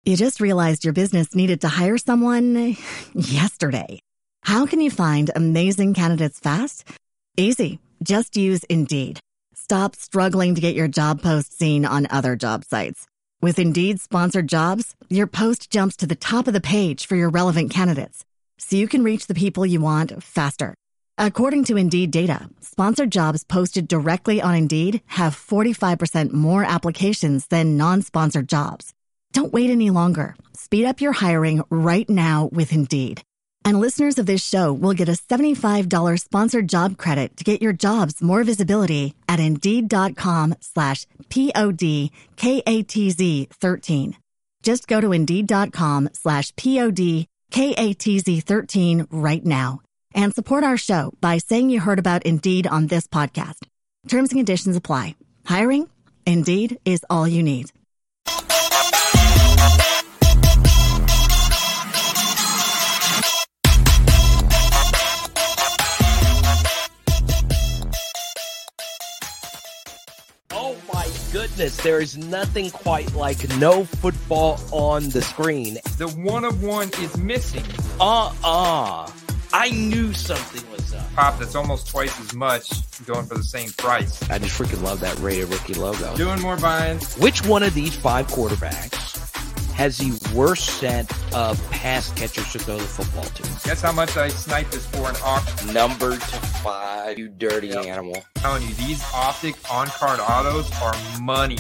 You just realized your business needed to hire someone yesterday. How can you find amazing candidates fast? Easy. Just use Indeed. Stop struggling to get your job post seen on other job sites. With Indeed sponsored jobs, your post jumps to the top of the page for your relevant candidates, so you can reach the people you want faster. According to Indeed data, sponsored jobs posted directly on Indeed have 45% more applications than non-sponsored jobs. Don't wait any longer. Speed up your hiring right now with Indeed. And listeners of this show will get a $75 sponsored job credit to get your jobs more visibility at Indeed.com/PODKATZ13. Just go to Indeed.com/PODKATZ13 right now and support our show by saying you heard about Indeed on this podcast. Terms and conditions apply. Hiring? Indeed is all you need. Oh my goodness, there is nothing quite like no football on the screen. The one of one is missing. I knew something was up. Pop that's almost twice as much going for the same price. I just freaking love that rated rookie logo. Doing more buying. Which one of these 5 quarterbacks has the worst set of pass catchers to throw the football to? Guess how much I sniped this for an auction? Number to 5, you dirty animal. I'm telling you, these Optic on-card autos are money.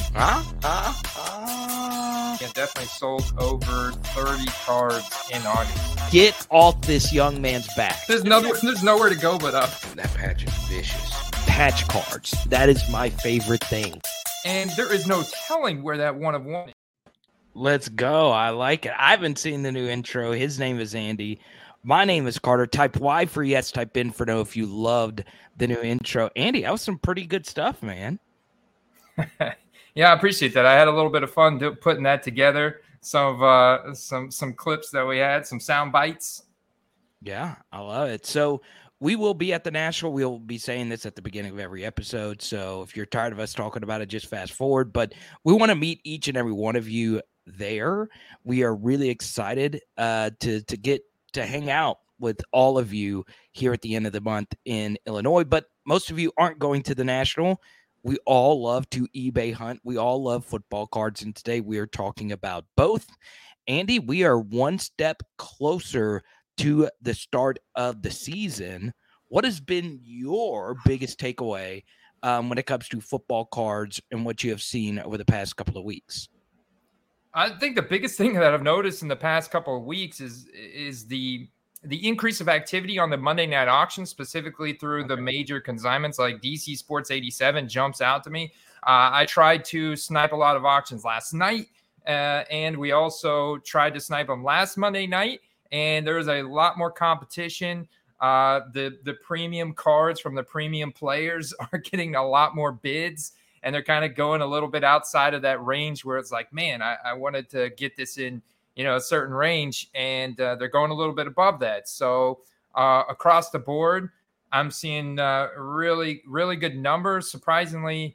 Yeah, definitely sold over 30 cards in August. Get off this young man's back. There's nowhere to go but up. That patch is vicious. Patch cards. That is my favorite thing. And there is no telling where that one of one is. Let's go. I like it. I haven't seen the new intro. His name is Andy. My name is Carter. Type Y for yes, type in for no if you loved the new intro. Andy, that was some pretty good stuff, man. Yeah, I appreciate that. I had a little bit of fun putting that together. Some clips that we had, some sound bites. Yeah, I love it. So we will be at the National. We'll be saying this at the beginning of every episode. So if you're tired of us talking about it, just fast forward. But we want to meet each and every one of you there. We are really excited to get to hang out with all of you here at the end of the month in Illinois. But most of you aren't going to the National. We all love to eBay hunt. We all love football cards. And today we are talking about both. Andy, we are one step closer to the start of the season. What has been your biggest takeaway when it comes to football cards and what you have seen over the past couple of weeks? I think the biggest thing that I've noticed in the past couple of weeks is the increase of activity on the Monday night auction, specifically through the major consignments like DC Sports 87 jumps out to me. I tried to snipe a lot of auctions last night, and we also tried to snipe them last Monday night, and there was a lot more competition. The premium cards from the premium players are getting a lot more bids, and they're kind of going a little bit outside of that range where it's like, man, I wanted to get this in, a certain range, and they're going a little bit above that. So across the board, I'm seeing really, really good numbers. Surprisingly,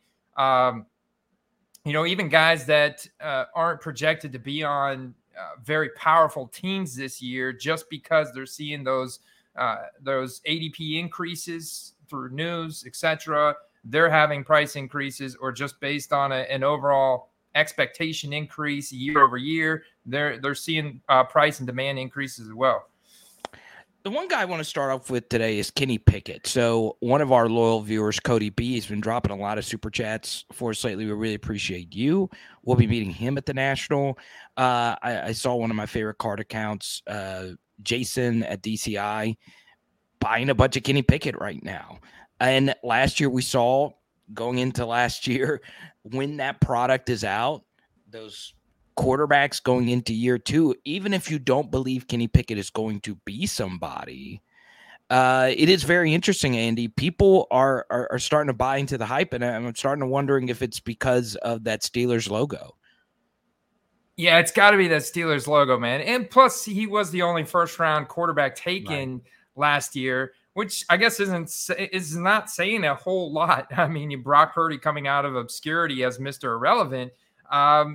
even guys that aren't projected to be on very powerful teams this year, just because they're seeing those ADP increases through news, etc. They're having price increases, or just based on an overall expectation increase year over year, they're seeing price and demand increases as well. The one guy I want to start off with today is Kenny Pickett. So one of our loyal viewers, Cody B, has been dropping a lot of super chats for us lately. We really appreciate you. We'll be meeting him at the National. I saw one of my favorite card accounts, Jason at DCI, buying a bunch of Kenny Pickett right now. And last year we saw, going into last year, when that product is out, those quarterbacks going into year 2, even if you don't believe Kenny Pickett is going to be somebody, it is very interesting, Andy. People are starting to buy into the hype, and I'm starting to wondering if it's because of that Steelers logo. Yeah, it's got to be that Steelers logo, man. And plus, he was the only first-round quarterback taken last year, which I guess is not saying a whole lot. I mean, Brock Purdy coming out of obscurity as Mr. Irrelevant.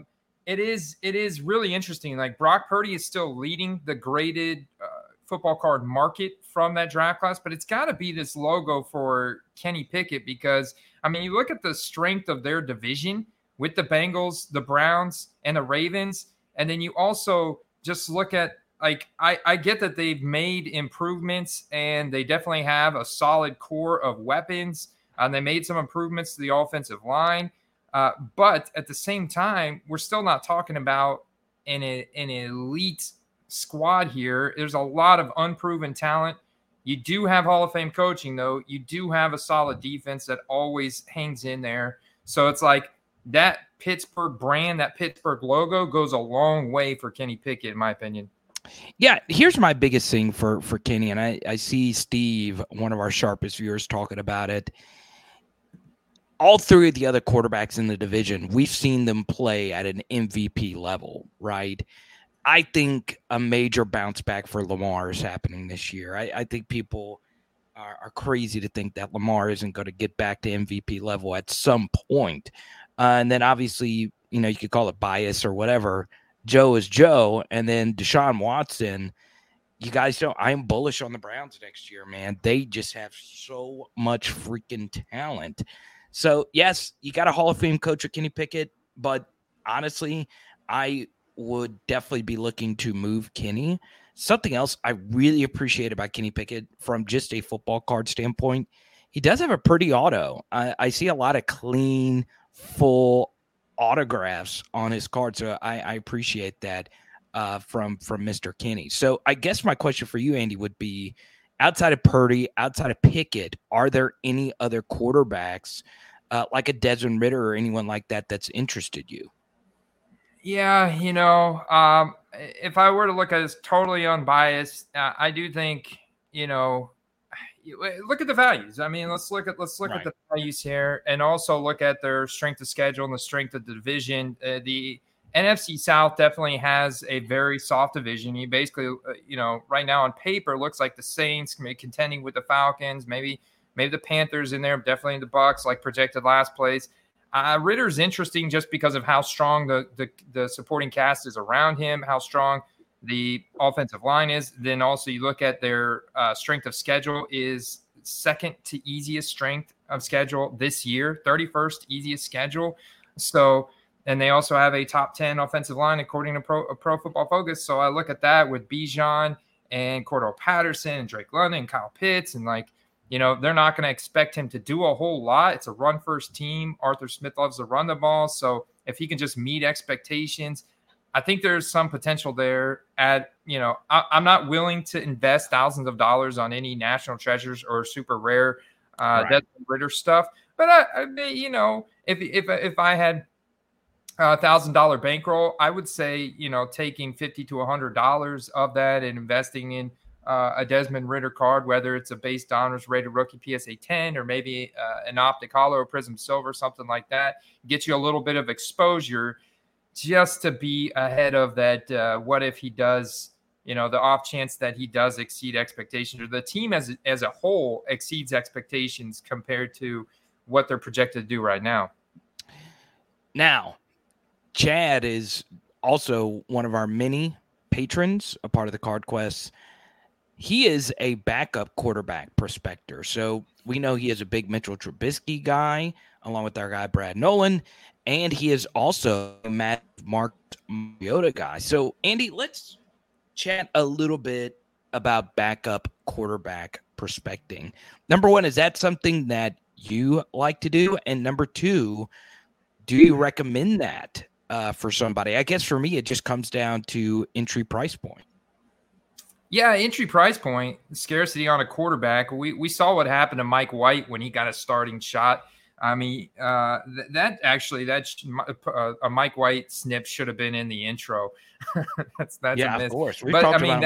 it is really interesting. Like Brock Purdy is still leading the graded football card market from that draft class, but it's got to be this logo for Kenny Pickett because, I mean, you look at the strength of their division with the Bengals, the Browns, and the Ravens, and then you also just look at, like, I get that they've made improvements and they definitely have a solid core of weapons, and they made some improvements to the offensive line. But at the same time, we're still not talking about an elite squad here. There's a lot of unproven talent. You do have Hall of Fame coaching, though. You do have a solid defense that always hangs in there. So it's like that Pittsburgh brand, that Pittsburgh logo goes a long way for Kenny Pickett, in my opinion. Yeah, here's my biggest thing for Kenny, and I see Steve, one of our sharpest viewers, talking about it. All three of the other quarterbacks in the division, we've seen them play at an MVP level, right? I think a major bounce back for Lamar is happening this year. I think people are crazy to think that Lamar isn't going to get back to MVP level at some point. And then obviously, you know, you could call it bias or whatever. Joe is Joe. And then Deshaun Watson, you guys know I am bullish on the Browns next year, man. They just have so much freaking talent. So, yes, you got a Hall of Fame coach with Kenny Pickett, but honestly, I would definitely be looking to move Kenny. Something else I really appreciate about Kenny Pickett from just a football card standpoint, he does have a pretty auto. I see a lot of clean, full autographs on his card, so I appreciate that from Mr. Kenny. So I guess my question for you, Andy, would be, outside of Purdy, outside of Pickett, are there any other quarterbacks like a Desmond Ridder or anyone like that that's interested you? Yeah, you know, if I were to look at this totally unbiased, I do think, you know, look at the values. I mean, let's look at the values here, and also look at their strength of schedule and the strength of the division. The NFC South definitely has a very soft division. You basically, you know, right now on paper looks like the Saints contending with the Falcons, maybe the Panthers in there, definitely the Bucks, like projected last place. Ritter's interesting just because of how strong the supporting cast is around him, how strong the offensive line is. Then also you look at their strength of schedule is second to easiest strength of schedule this year, 31st easiest schedule. So, and they also have a top 10 offensive line according to Pro Football Focus. So I look at that with Bijan and Cordell Patterson and Drake London and Kyle Pitts, and like, you know, they're not going to expect him to do a whole lot. It's a run-first team. Arthur Smith loves to run the ball. So if he can just meet expectations, I think there's some potential there. I'm not willing to invest thousands of dollars on any national treasures or super rare Desmond Ridder stuff. But you know, if I had $1,000 bankroll, I would say, you know, taking $50 to $100 of that and investing in a Desmond Ridder card, whether it's a base Donruss rated rookie PSA 10 or maybe an optic hollow or prism silver, something like that, gets you a little bit of exposure just to be ahead of that. What if he does, you know, the off chance that he does exceed expectations, or the team as a whole exceeds expectations compared to what they're projected to do right now. Now, Chad is also one of our many patrons, a part of the Card Quest. He is a backup quarterback prospector. So we know he is a big Mitchell Trubisky guy, along with our guy, Brad Nolan. And he is also a Mark Mariota guy. So, Andy, let's chat a little bit about backup quarterback prospecting. Number one, is that something that you like to do? And number two, do you recommend that for somebody? I guess for me, it just comes down to entry price point. Yeah, entry price point, scarcity on a quarterback. We saw what happened to Mike White when he got a starting shot. I mean, a Mike White snip should have been in the intro. that's yeah, a miss. Of course. But I mean,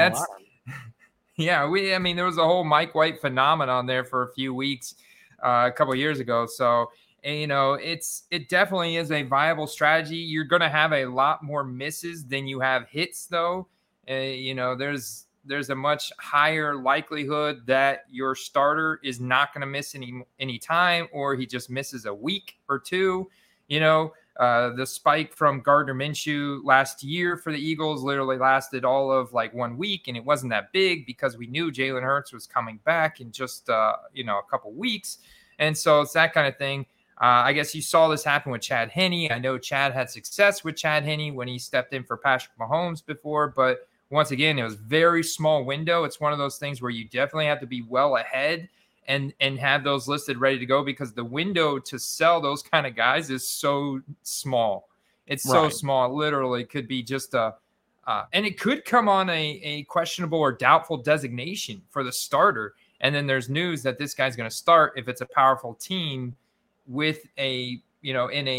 there was a whole Mike White phenomenon there for a few weeks a couple of years ago. So, and, you know, it definitely is a viable strategy. You're going to have a lot more misses than you have hits, though. You know, there's a much higher likelihood that your starter is not going to miss any time, or he just misses a week or two. You know, The spike from Gardner Minshew last year for the Eagles literally lasted all of like 1 week, and it wasn't that big because we knew Jalen Hurts was coming back in just a couple weeks, and so it's that kind of thing. I guess you saw this happen with Chad Henne. I know Chad had success with Chad Henne when he stepped in for Patrick Mahomes before, but once again, it was very small window. It's one of those things where you definitely have to be well ahead and have those listed ready to go, because the window to sell those kind of guys is so small. It's so small. It literally could be just and it could come on a questionable or doubtful designation for the starter. And then there's news that this guy's going to start if it's a powerful team with a, in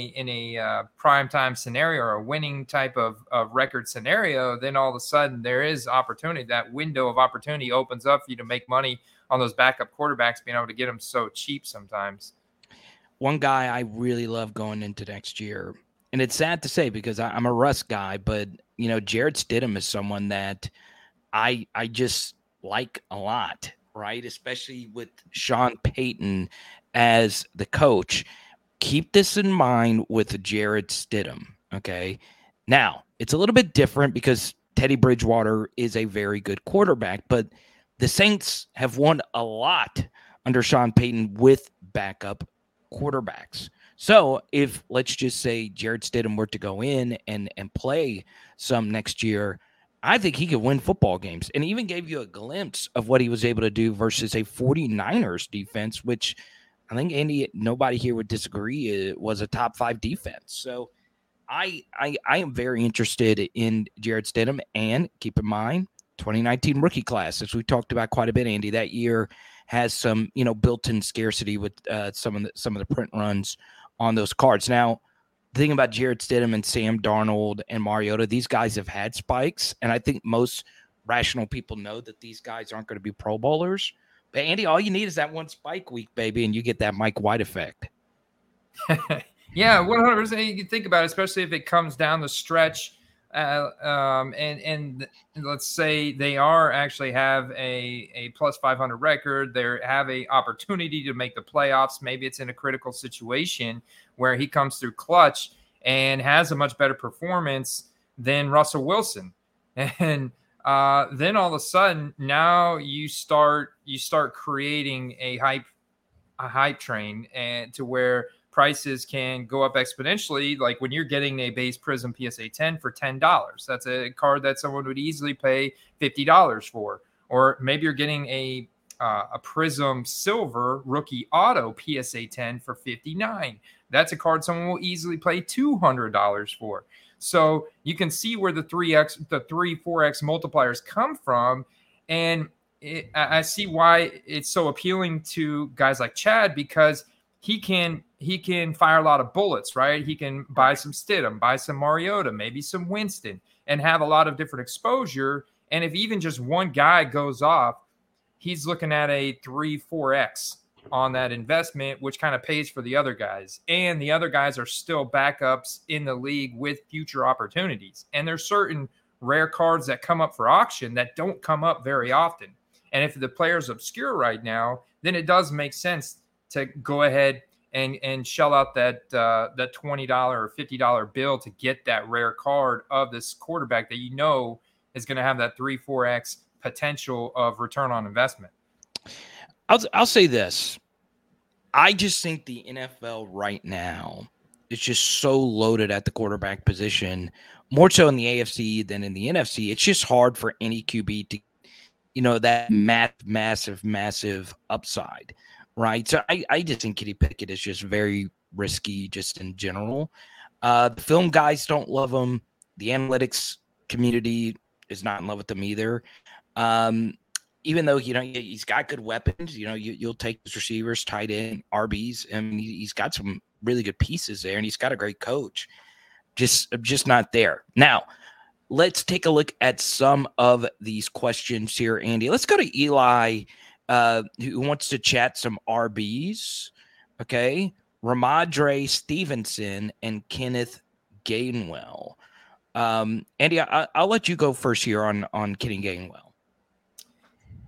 a primetime scenario or a winning type of record scenario. Then all of a sudden there is opportunity. That window of opportunity opens up for you to make money on those backup quarterbacks, being able to get them so cheap sometimes. One guy I really love going into next year, and it's sad to say because I'm a Russ guy, but Jarrett Stidham is someone that I just like a lot, right? Especially with Sean Payton as the coach. Keep this in mind with Jarrett Stidham, okay? Now, it's a little bit different because Teddy Bridgewater is a very good quarterback, but the Saints have won a lot under Sean Payton with backup quarterbacks. So if, let's just say, Jarrett Stidham were to go in and play some next year, I think he could win football games, and even gave you a glimpse of what he was able to do versus a 49ers defense, which I think, Andy, nobody here would disagree it was a top 5 defense. So I am very interested in Jarrett Stidham, and keep in mind, 2019 rookie class, as we talked about quite a bit, Andy, that year has some, built-in scarcity with some of the print runs on those cards. Now, the thing about Jarrett Stidham and Sam Darnold and Mariota, these guys have had spikes, and I think most rational people know that these guys aren't going to be Pro Bowlers. But, Andy, all you need is that one spike week, baby, and you get that Mike White effect. Yeah, 100%. You can think about it, especially if it comes down the stretch. And let's say they actually have a plus 500 record. They have a opportunity to make the playoffs. Maybe it's in a critical situation where he comes through clutch and has a much better performance than Russell Wilson. And then all of a sudden, now you start creating a hype train, and to where prices can go up exponentially. Like when you're getting a base Prism PSA 10 for $10, that's a card that someone would easily pay $50 for. Or maybe you're getting a Prism Silver Rookie Auto PSA 10 for $59. That's a card someone will easily pay $200 for. So you can see where the 4x multipliers come from. And I see why it's so appealing to guys like Chad, because he can fire a lot of bullets, right? He can buy some Stidham, buy some Mariota, maybe some Winston, and have a lot of different exposure. And if even just one guy goes off, he's looking at a 3-4x on that investment, which kind of pays for the other guys. And the other guys are still backups in the league with future opportunities. And there's certain rare cards that come up for auction that don't come up very often. And if the player's obscure right now, then it does make sense to go ahead and shell out that $20 or $50 bill to get that rare card of this quarterback that is going to have that 3-4x potential of return on investment. I'll say this. I just think the NFL right now is just so loaded at the quarterback position, more so in the AFC than in the NFC. It's just hard for any QB to, that massive upside. Right. So I just think Kenny Pickett is just very risky just in general. The film guys don't love him. The analytics community is not in love with him either. Even though, he's got good weapons, you'll take his receivers, tight end, RBs, and he's got some really good pieces there, and he's got a great coach. Just not there. Now, let's take a look at some of these questions here, Andy. Let's go to Eli, who wants to chat some RBs. Okay. Ramondre Stevenson and Kenneth Gainwell. Andy, I'll let you go first here on Kenny Gainwell.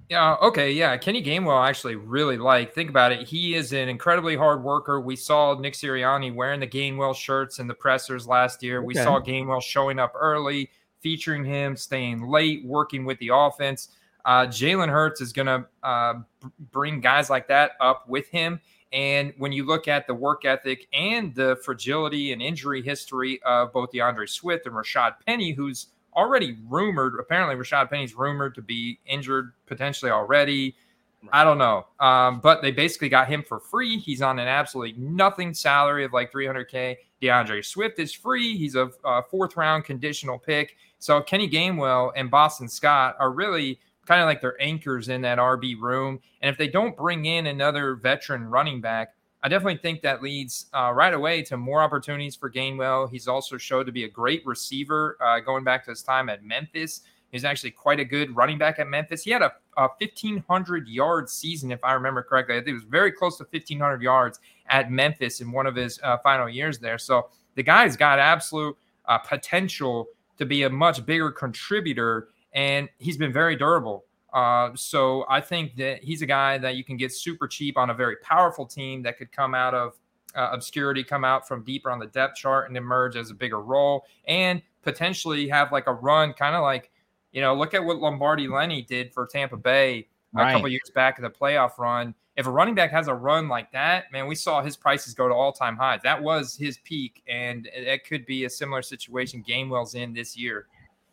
Yeah. Okay. Yeah. Kenny Gainwell, I actually really like. Think about it. He is an incredibly hard worker. We saw Nick Sirianni wearing the Gainwell shirts in the pressers last year. We saw Gainwell showing up early, featuring him, staying late, working with the offense. Jalen Hurts is going to bring guys like that up with him. And when you look at the work ethic and the fragility and injury history of both DeAndre Swift and Rashad Penny, who's already rumored. Apparently, Rashad Penny's rumored to be injured potentially already. I don't know. But they basically got him for free. He's on an absolutely nothing salary of like $300K. DeAndre Swift is free. He's a fourth round conditional pick. So Kenny Gainwell and Boston Scott are really kind of like their anchors in that RB room. And if they don't bring in another veteran running back, I definitely think that leads right away to more opportunities for Gainwell. He's also showed to be a great receiver going back to his time at Memphis. He's actually quite a good running back at Memphis. He had a 1,500-yard season, if I remember correctly. I think it was very close to 1,500 yards at Memphis in one of his final years there. So the guy's got absolute potential to be a much bigger contributor, and he's been very durable. So I think that he's a guy that you can get super cheap on a very powerful team that could come out of obscurity, come out from deeper on the depth chart and emerge as a bigger role and potentially have like a run, kind of like, look at what Lombardi Lenny did for Tampa Bay a couple years back in the playoff run. If a running back has a run like that, man, we saw his prices go to all-time highs. That was his peak, and it could be a similar situation Gainwell's in this year.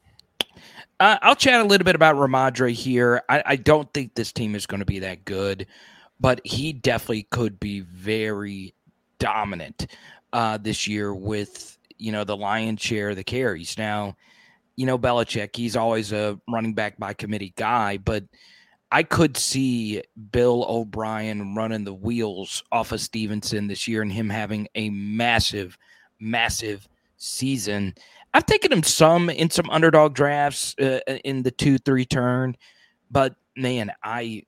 I'll chat a little bit about Rhamondre here. I don't think this team is going to be that good, but he definitely could be very dominant this year with, the lion's share of the carries. Now, Belichick, he's always a running back by committee guy, but I could see Bill O'Brien running the wheels off of Stevenson this year and him having a massive, massive season. I've taken him in some underdog drafts in the 2-3 turn, but man, I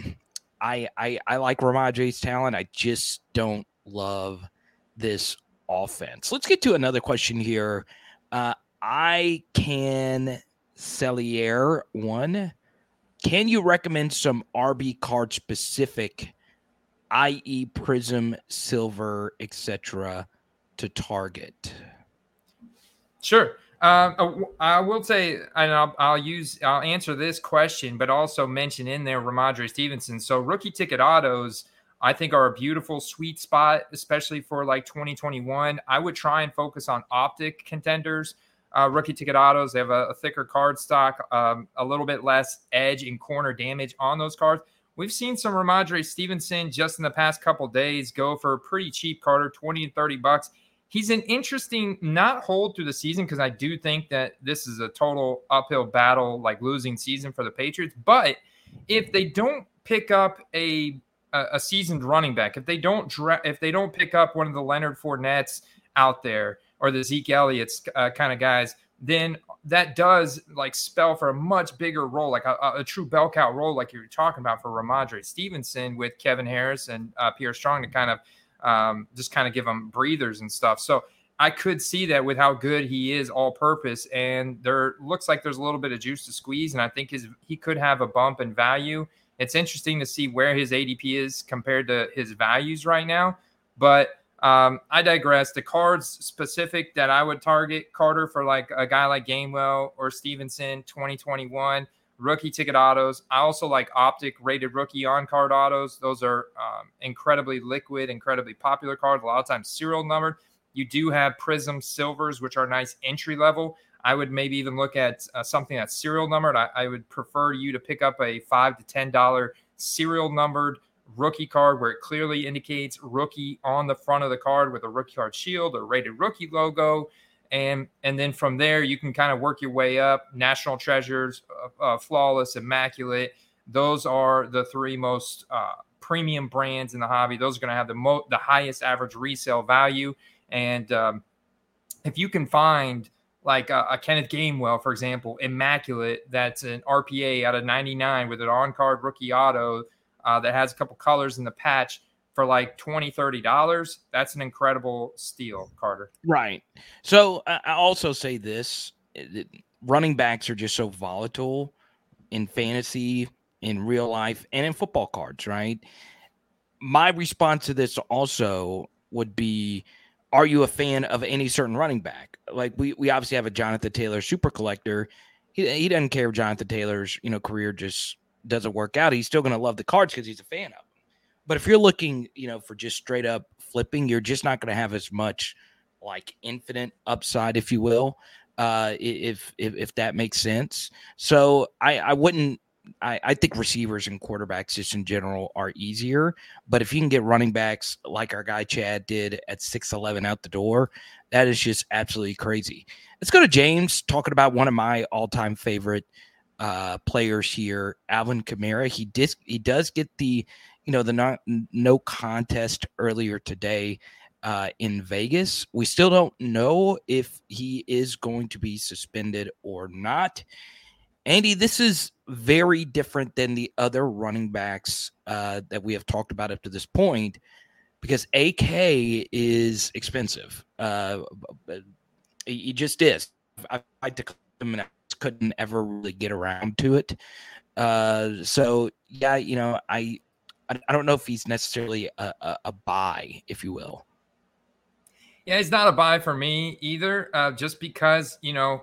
like Rhamondre's talent. I just don't love this offense. Let's get to another question here. I can Cellier one. Can you recommend some RB card specific, i.e. Prism, Silver, etc., to target? Sure. I will say, and I'll answer this question, but also mention in there Rhamondre Stevenson. So rookie ticket autos, I think, are a beautiful sweet spot, especially for like 2021. I would try and focus on optic contenders. Rookie ticket autos, they have a thicker card stock, a little bit less edge and corner damage on those cards. We've seen some Rhamondre Stevenson just in the past couple days go for a pretty cheap, Carter, $20 to $30. He's an interesting not hold through the season because I do think that this is a total uphill battle, like losing season for the Patriots. But if they don't pick up a seasoned running back, if they don't pick up one of the Leonard Fournettes out there or the Zeke Elliott's kind of guys, then that does like spell for a much bigger role, like a true bell cow role, like you were talking about for Rhamondre Stevenson with Kevin Harris and Pierre Strong to kind of just kind of give them breathers and stuff. So I could see that with how good he is all purpose, and there looks like there's a little bit of juice to squeeze, and I think he could have a bump in value. It's interesting to see where his ADP is compared to his values right now, but I digress. The cards specific that I would target, Carter, for like a guy like Gainwell or Stevenson 2021, rookie ticket autos. I also like optic rated rookie on card autos. Those are incredibly liquid, incredibly popular cards. A lot of times serial numbered. You do have Prism Silvers, which are nice entry level. I would maybe even look at something that's serial numbered. I would prefer you to pick up a $5 to $10 serial numbered rookie card where it clearly indicates rookie on the front of the card with a rookie card shield or rated rookie logo. And then from there, you can kind of work your way up. National Treasures, Flawless, Immaculate. Those are the three most premium brands in the hobby. Those are going to have the highest average resale value. And if you can find like a Kenneth Gainwell, for example, Immaculate, that's an RPA out of 99 with an on-card rookie auto that has a couple colors in the patch, for like $20, $30, that's an incredible steal, Carter. Right. So I also say this, running backs are just so volatile in fantasy in real life and in football cards, right? My response to this also would be, are you a fan of any certain running back? Like we obviously have a Jonathan Taylor super collector. He doesn't care if Jonathan Taylor's, career just doesn't work out. He's still going to love the cards because he's a fan of them. But if you're looking, for just straight up flipping, you're just not going to have as much like infinite upside, if you will, if that makes sense. So I wouldn't. I think receivers and quarterbacks just in general are easier. But if you can get running backs like our guy Chad did at 6'11" out the door, that is just absolutely crazy. Let's go to James talking about one of my all-time favorite players here, Alvin Kamara. He does get the no contest earlier today in Vegas. We still don't know if he is going to be suspended or not. Andy, this is very different than the other running backs that we have talked about up to this point, because AK is expensive. He just is. I declared him and I couldn't ever really get around to it. So yeah, I don't know if he's necessarily a buy, if you will. Yeah, he's not a buy for me either. Just because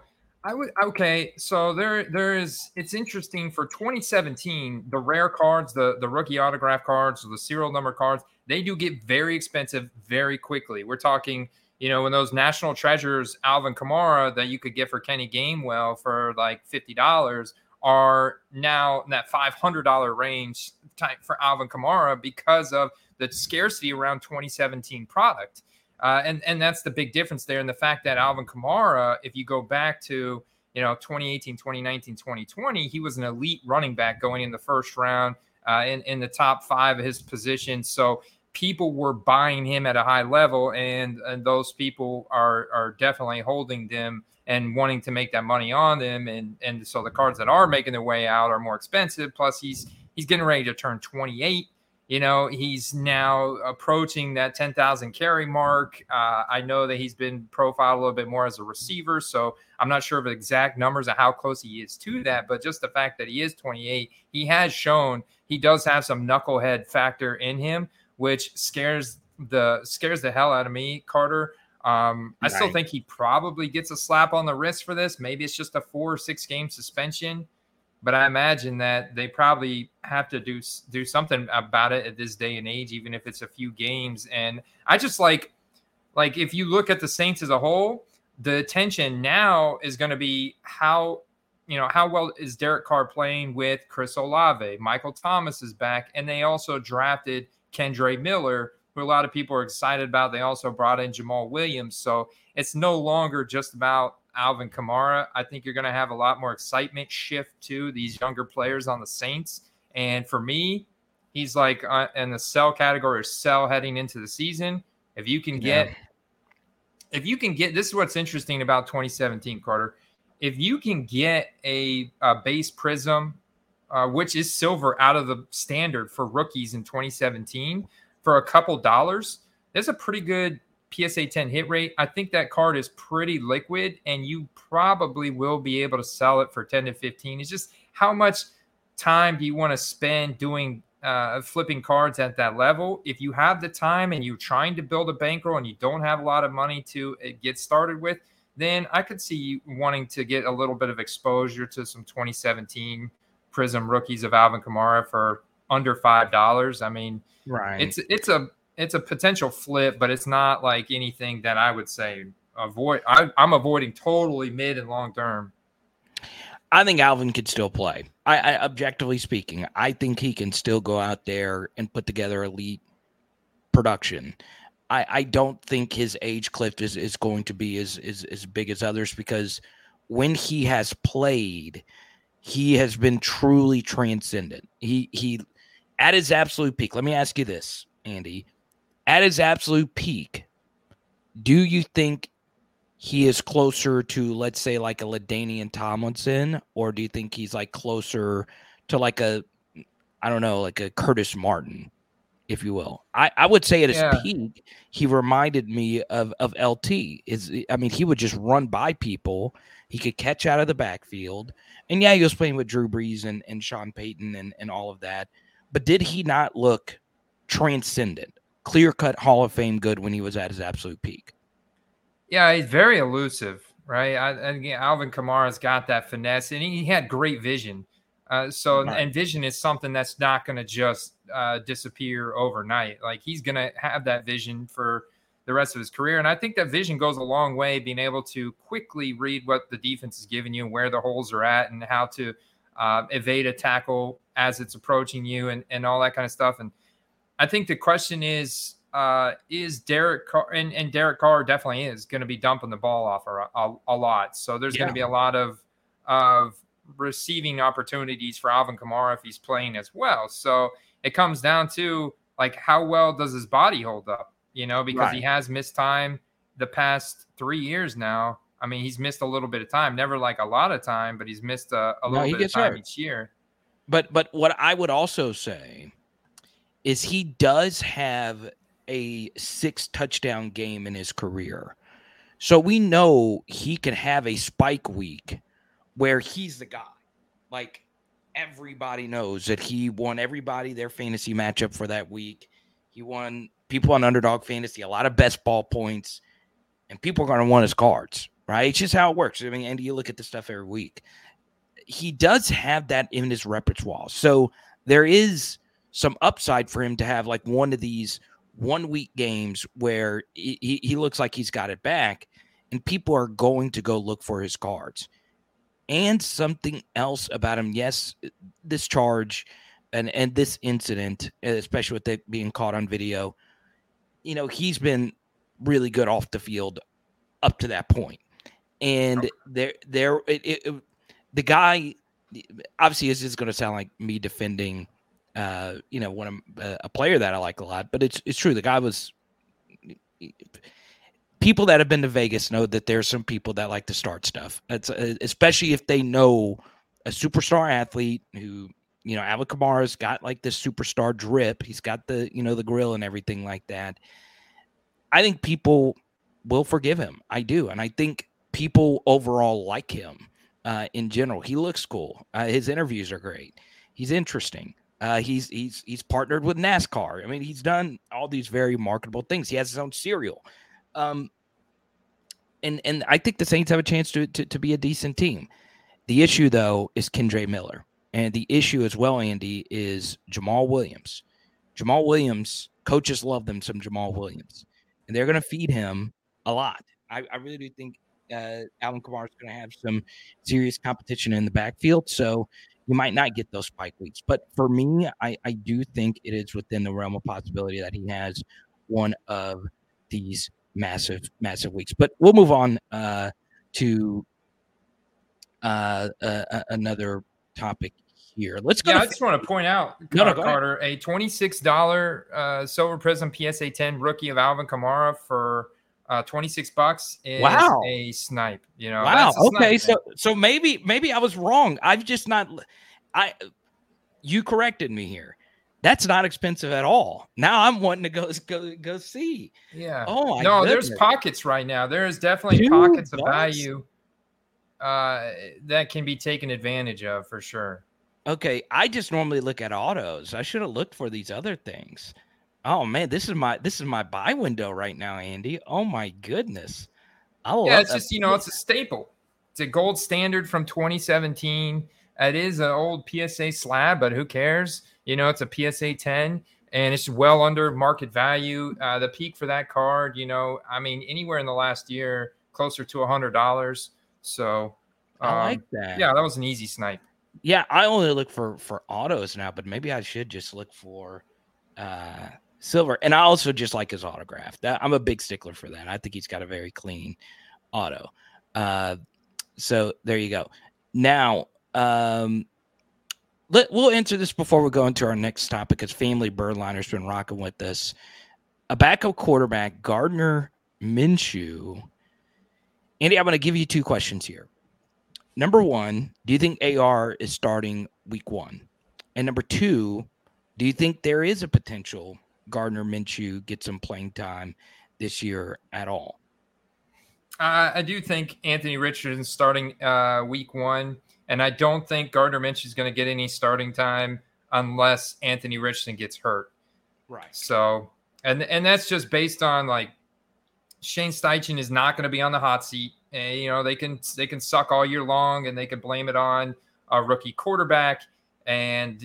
I would. Okay, so there is. It's interesting for 2017. The rare cards, the rookie autograph cards, the serial number cards, they do get very expensive very quickly. We're talking, when those national treasures, Alvin Kamara, that you could get for Kenny Gainwell for like $50, are now in that $500 range for Alvin Kamara because of the scarcity around 2017 product. And that's the big difference there. And the fact that Alvin Kamara, if you go back to, 2018, 2019, 2020, he was an elite running back going in the first round in the top 5 of his position. So people were buying him at a high level, and those people are definitely holding them and wanting to make that money on them. And so the cards that are making their way out are more expensive. Plus he's getting ready to turn 28. He's now approaching that 10,000 carry mark. I know that he's been profiled a little bit more as a receiver, so I'm not sure of the exact numbers of how close he is to that, but just the fact that he is 28, he has shown he does have some knucklehead factor in him, which scares the hell out of me, Carter. I still think he probably gets a slap on the wrist for this. Maybe it's just a 4 or 6 game suspension. But I imagine that they probably have to do something about it at this day and age, even if it's a few games. And I just like if you look at the Saints as a whole, the attention now is going to be how well is Derek Carr playing with Chris Olave. Michael Thomas is back, and they also drafted Kendre Miller, who a lot of people are excited about. They also brought in Jamal Williams. So it's no longer just about Alvin Kamara. I think you're going to have a lot more excitement shift to these younger players on the Saints. And for me, he's like in the sell category or sell heading into the season. If you can get, this is what's interesting about 2017, Carter. If you can get a base prism, which is silver out of the standard for rookies in 2017 for a couple dollars, there's a pretty good PSA 10 hit rate. I think that card is pretty liquid, and you probably will be able to sell it for 10 to 15. It's just how much time do you want to spend doing flipping cards at that level? If you have the time and you're trying to build a bankroll and you don't have a lot of money to get started with, then I could see you wanting to get a little bit of exposure to some 2017 Prism rookies of Alvin Kamara for under $5. I mean, right. It's a potential flip, but it's not like anything that I would say avoid. I'm avoiding totally mid and long term. I think Alvin could still play. I objectively speaking, I think he can still go out there and put together elite production. I don't think his age cliff is going to be as big as others, because when he has played, he has been truly transcendent. He at his absolute peak. Let me ask you this, Andy. At his absolute peak, do you think he is closer to, let's say, like a LaDainian Tomlinson, or do you think he's like closer to like a Curtis Martin, if you will? I would say at his peak, he reminded me of LT. He would just run by people He could catch out of the backfield. And yeah, he was playing with Drew Brees and Sean Payton and all of that. But did he not look transcendent, clear-cut Hall of Fame good when he was at his absolute peak? Yeah, he's very elusive, right? Again, Alvin Kamara's got that finesse, and he had great vision. And vision is something that's not going to just disappear overnight. Like, he's going to have that vision for the rest of his career. And I think that vision goes a long way, being able to quickly read what the defense is giving you and where the holes are at and how to evade a tackle as it's approaching you and all that kind of stuff. And I think the question is Derek Carr, and Derek Carr definitely is going to be dumping the ball off a lot. So there's going to be a lot of receiving opportunities for Alvin Kamara if he's playing as well. So it comes down to, like, how well does his body hold up? Because he has missed time the past 3 years now. I mean, he's missed a little bit of time, never like a lot of time, but he's missed a little bit of time each year. But what I would also say is he does have a 6 touchdown game in his career. So we know he can have a spike week where he's the guy. Like, everybody knows that he won everybody their fantasy matchup for that week. He won people on Underdog Fantasy a lot of best ball points, and people are going to want his cards, right? It's just how it works. I mean, Andy, you look at the stuff every week. He does have that in his repertoire. So there is some upside for him to have like one of these 1 week games where he looks like he's got it back, and people are going to go look for his cards. And something else about him, yes, this charge and this incident, especially with it being caught on video, he's been really good off the field up to that point. And the guy, obviously, this is going to sound like me defending, a player that I like a lot, but it's true. The guy was. People that have been to Vegas know that there's some people that like to start stuff. It's especially if they know a superstar athlete who, Alvin Kamara's got like this superstar drip. He's got the grill and everything like that. I think people will forgive him. I do. And I think people overall like him in general. He looks cool. His interviews are great. He's interesting. He's partnered with NASCAR. I mean, he's done all these very marketable things. He has his own cereal. And I think the Saints have a chance to be a decent team. The issue, though, is Kendre Miller. And the issue as well, Andy, is Jamal Williams. Jamal Williams, coaches love them some Jamal Williams. And they're going to feed him a lot. I really do think Alvin Kamara is going to have some serious competition in the backfield. So you might not get those spike weeks. But for me, I do think it is within the realm of possibility that he has one of these massive weeks. But we'll move on to another topic here. Let's go. I just want to point out, Carter, a $26 Silver Prism PSA 10 rookie of Alvin Kamara for $26 is a snipe. Wow. Okay, so maybe I was wrong. I've just not. You corrected me here. That's not expensive at all. Now I'm wanting to go see. Yeah. Oh, no, there's pockets right now. There is definitely pockets of value that can be taken advantage of for sure. Okay, I just normally look at autos. I should have looked for these other things. Oh man, this is my buy window right now, Andy. Oh my goodness. It's just it's a staple. It's a gold standard from 2017. It is an old PSA slab, but who cares? It's a PSA 10, and it's well under market value. The peak for that card, anywhere in the last year, closer to $100. So I like that. Yeah, that was an easy snipe. Yeah, I only look for autos now, but maybe I should just look for silver. And I also just like his autograph. I'm a big stickler for that. I think he's got a very clean auto. So there you go. Now, we'll answer this before we go into our next topic, because Family Birdliner's been rocking with us. A backup quarterback, Gardner Minshew. Andy, I'm going to give you 2 questions here. Number 1, do you think AR is starting week 1? And number 2, do you think there is a potential Gardner Minshew get some playing time this year at all? I do think Anthony Richardson starting week 1, and I don't think Gardner Minshew is going to get any starting time unless Anthony Richardson gets hurt. Right. So, and that's just based on like Shane Steichen is not going to be on the hot seat. And, they can suck all year long and they can blame it on a rookie quarterback and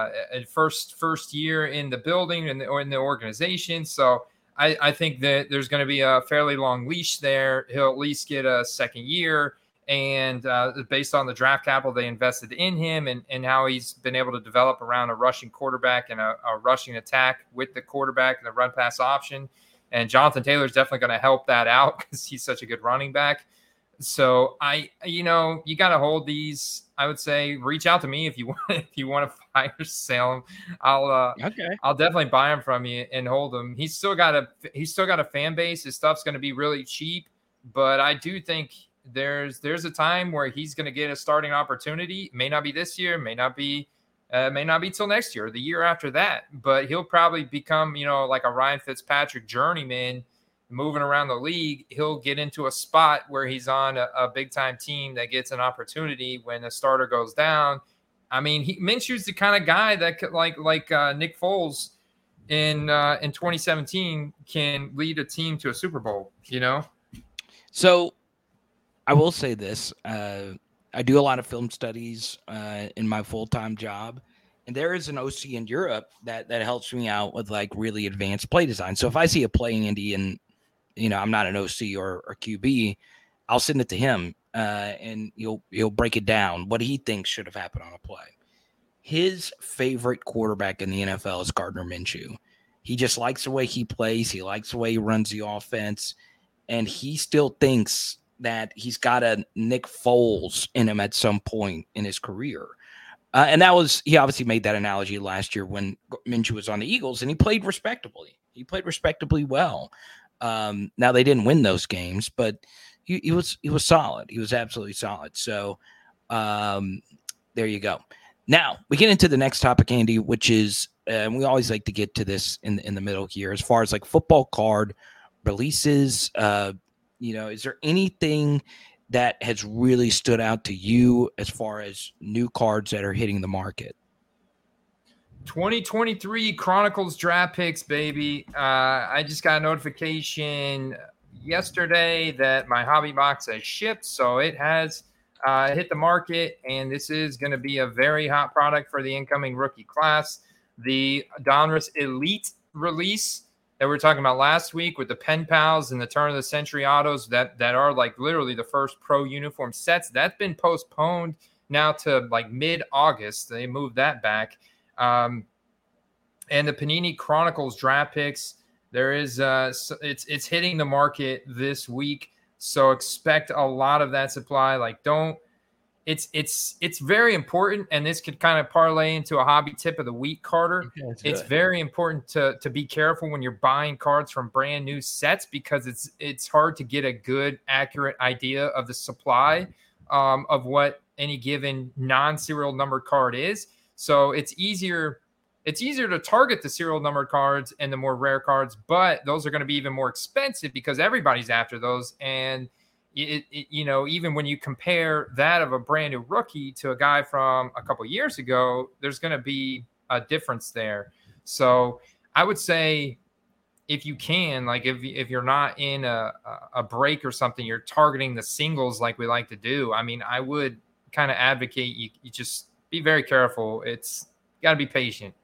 first year in the building or in the organization. So I think that there's going to be a fairly long leash there. He'll at least get a second year. And based on the draft capital they invested in him and how he's been able to develop around a rushing quarterback and a rushing attack with the quarterback and the run pass option. And Jonathan Taylor is definitely going to help that out because he's such a good running back. So you got to hold these. I would say reach out to me if you want to fire sale him. I'll definitely buy him from you and hold him. He's still got a fan base. His stuff's going to be really cheap, but I do think there's a time where he's going to get a starting opportunity. May not be this year, may not be till next year or the year after that, but he'll probably become, like a Ryan Fitzpatrick journeyman moving around the league. He'll get into a spot where he's on a big time team that gets an opportunity when a starter goes down. I mean, Minshew's the kind of guy that could like Nick Foles in 2017 can lead a team to a Super Bowl, So I will say this. I do a lot of film studies in my full-time job, and there is an OC in Europe that helps me out with like really advanced play design. So if I see a play, Andy, and I'm not an OC or QB, I'll send it to him, and he'll break it down what he thinks should have happened on a play. His favorite quarterback in the NFL is Gardner Minshew. He just likes the way he plays. He likes the way he runs the offense, and he still thinks that he's got a Nick Foles in him at some point in his career. And he obviously made that analogy last year when Minshew was on the Eagles, and he played respectably. He played respectably well. Now they didn't win those games, but he was solid. He was absolutely solid. So there you go. Now we get into the next topic, Andy, which is, and we always like to get to this in the middle here, as far as like football card releases. Is there anything that has really stood out to you as far as new cards that are hitting the market? 2023 Chronicles draft picks, baby. I just got a notification yesterday that my hobby box has shipped, so it has hit the market, and this is going to be a very hot product for the incoming rookie class. The Donruss Elite release that we were talking about last week with the Pen Pals and the turn of the century autos that are like literally the first pro uniform sets, that's been postponed now to like mid-August. They moved that back. And the Panini Chronicles draft picks, there is it's hitting the market this week, so expect a lot of that supply. Like it's very important, and this could kind of parlay into a hobby tip of the week, Carter. It's very important to be careful when you're buying cards from brand new sets, because it's hard to get a good, accurate idea of the supply of what any given non-serial numbered card is. So it's easier to target the serial numbered cards and the more rare cards, but those are going to be even more expensive because everybody's after those. And even when you compare that of a brand new rookie to a guy from a couple years ago, there's going to be a difference there. So I would say, if you can, like if you're not in a break or something, you're targeting the singles like we like to do. I mean, I would kind of advocate you just be very careful. It's got to be patient.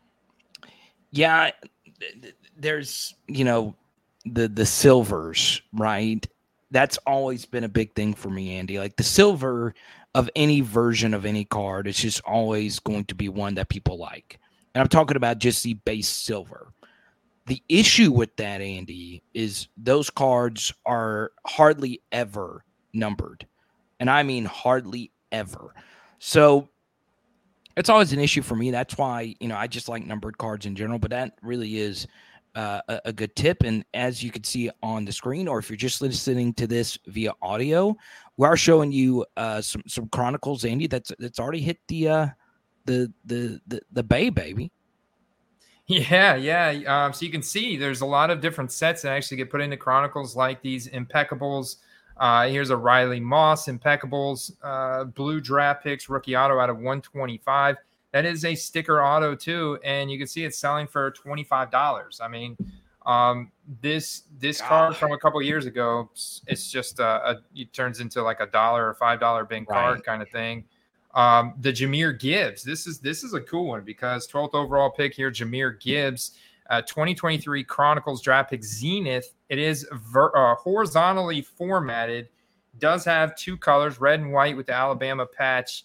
Yeah, there's the silvers, right? That's always been a big thing for me, Andy. Like the silver of any version of any card is just always going to be one that people like. And I'm talking about just the base silver. The issue with that, Andy, is those cards are hardly ever numbered. And I mean hardly ever. So it's always an issue for me. That's why, I just like numbered cards in general, but that really is a good tip. And as you can see on the screen, or if you're just listening to this via audio, we are showing you some Chronicles, Andy, that's already hit the bay, baby. Yeah. So you can see there's a lot of different sets that actually get put into Chronicles, like these Impeccables Here's a Riley Moss, Impeccables, blue draft picks, rookie auto out of 125. That is a sticker auto too, and you can see it's selling for $25. I mean, this card from a couple of years ago, it's just it turns into like $1 or $5 bin card kind of thing. The Jahmyr Gibbs, this is a cool one because 12th overall pick here, Jahmyr Gibbs, 2023 Chronicles draft pick, Zenith. It is horizontally formatted, does have two colors, red and white with the Alabama patch,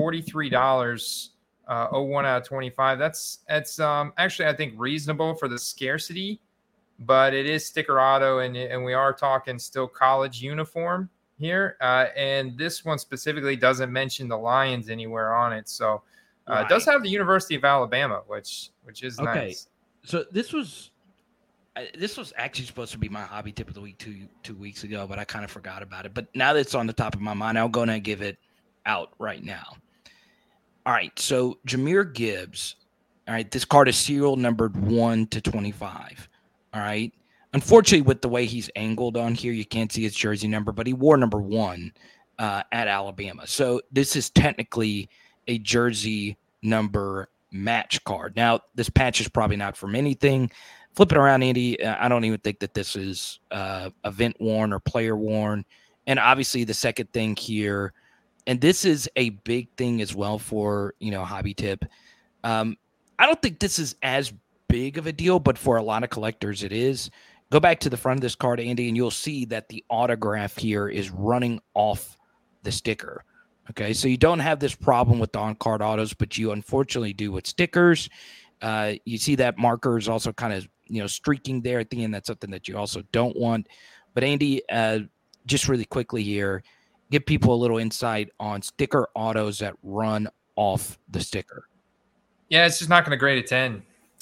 $43. 01 out of 25. That's actually, I think, reasonable for the scarcity, but it is sticker auto, and we are talking still college uniform here. And this one specifically doesn't mention the Lions anywhere on it, so it does have the University of Alabama, which is nice. So this was actually supposed to be my hobby tip of the week two weeks ago, but I kind of forgot about it. But now that it's on the top of my mind, I'm going to give it out right now. All right, so Jahmyr Gibbs. All right, this card is serial numbered 1 to 25. All right. Unfortunately, with the way he's angled on here, you can't see his jersey number, but he wore number 1 at Alabama. So this is technically a jersey number match card. Now, this patch is probably not from anything. Flip it around, Andy. I don't even think that this is event worn or player worn. And obviously, the second thing here, and this is a big thing as well for, hobby tip. I don't think this is as big of a deal, but for a lot of collectors, it is. Go back to the front of this card, Andy, and you'll see that the autograph here is running off the sticker. Okay, so you don't have this problem with the on-card autos, but you unfortunately do with stickers. You see that marker is also kind of, streaking there at the end. That's something that you also don't want. But Andy, just really quickly here, give people a little insight on sticker autos that run off the sticker. Yeah, it's just not going to grade a 10.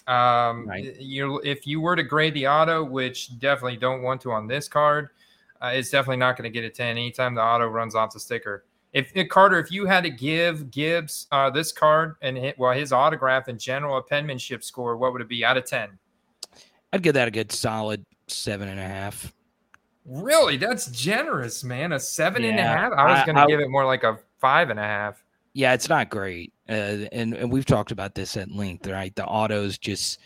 If you were to grade the auto, which definitely don't want to on this card, it's definitely not going to get a 10 anytime the auto runs off the sticker. Carter, if you had to give Gibbs this card and his autograph in general a penmanship score, what would it be out of 10? I'd give that a good solid 7.5. Really? That's generous, man. A 7.5? I was going to give it more like a 5.5. Yeah, it's not great. And we've talked about this at length, right? The autos just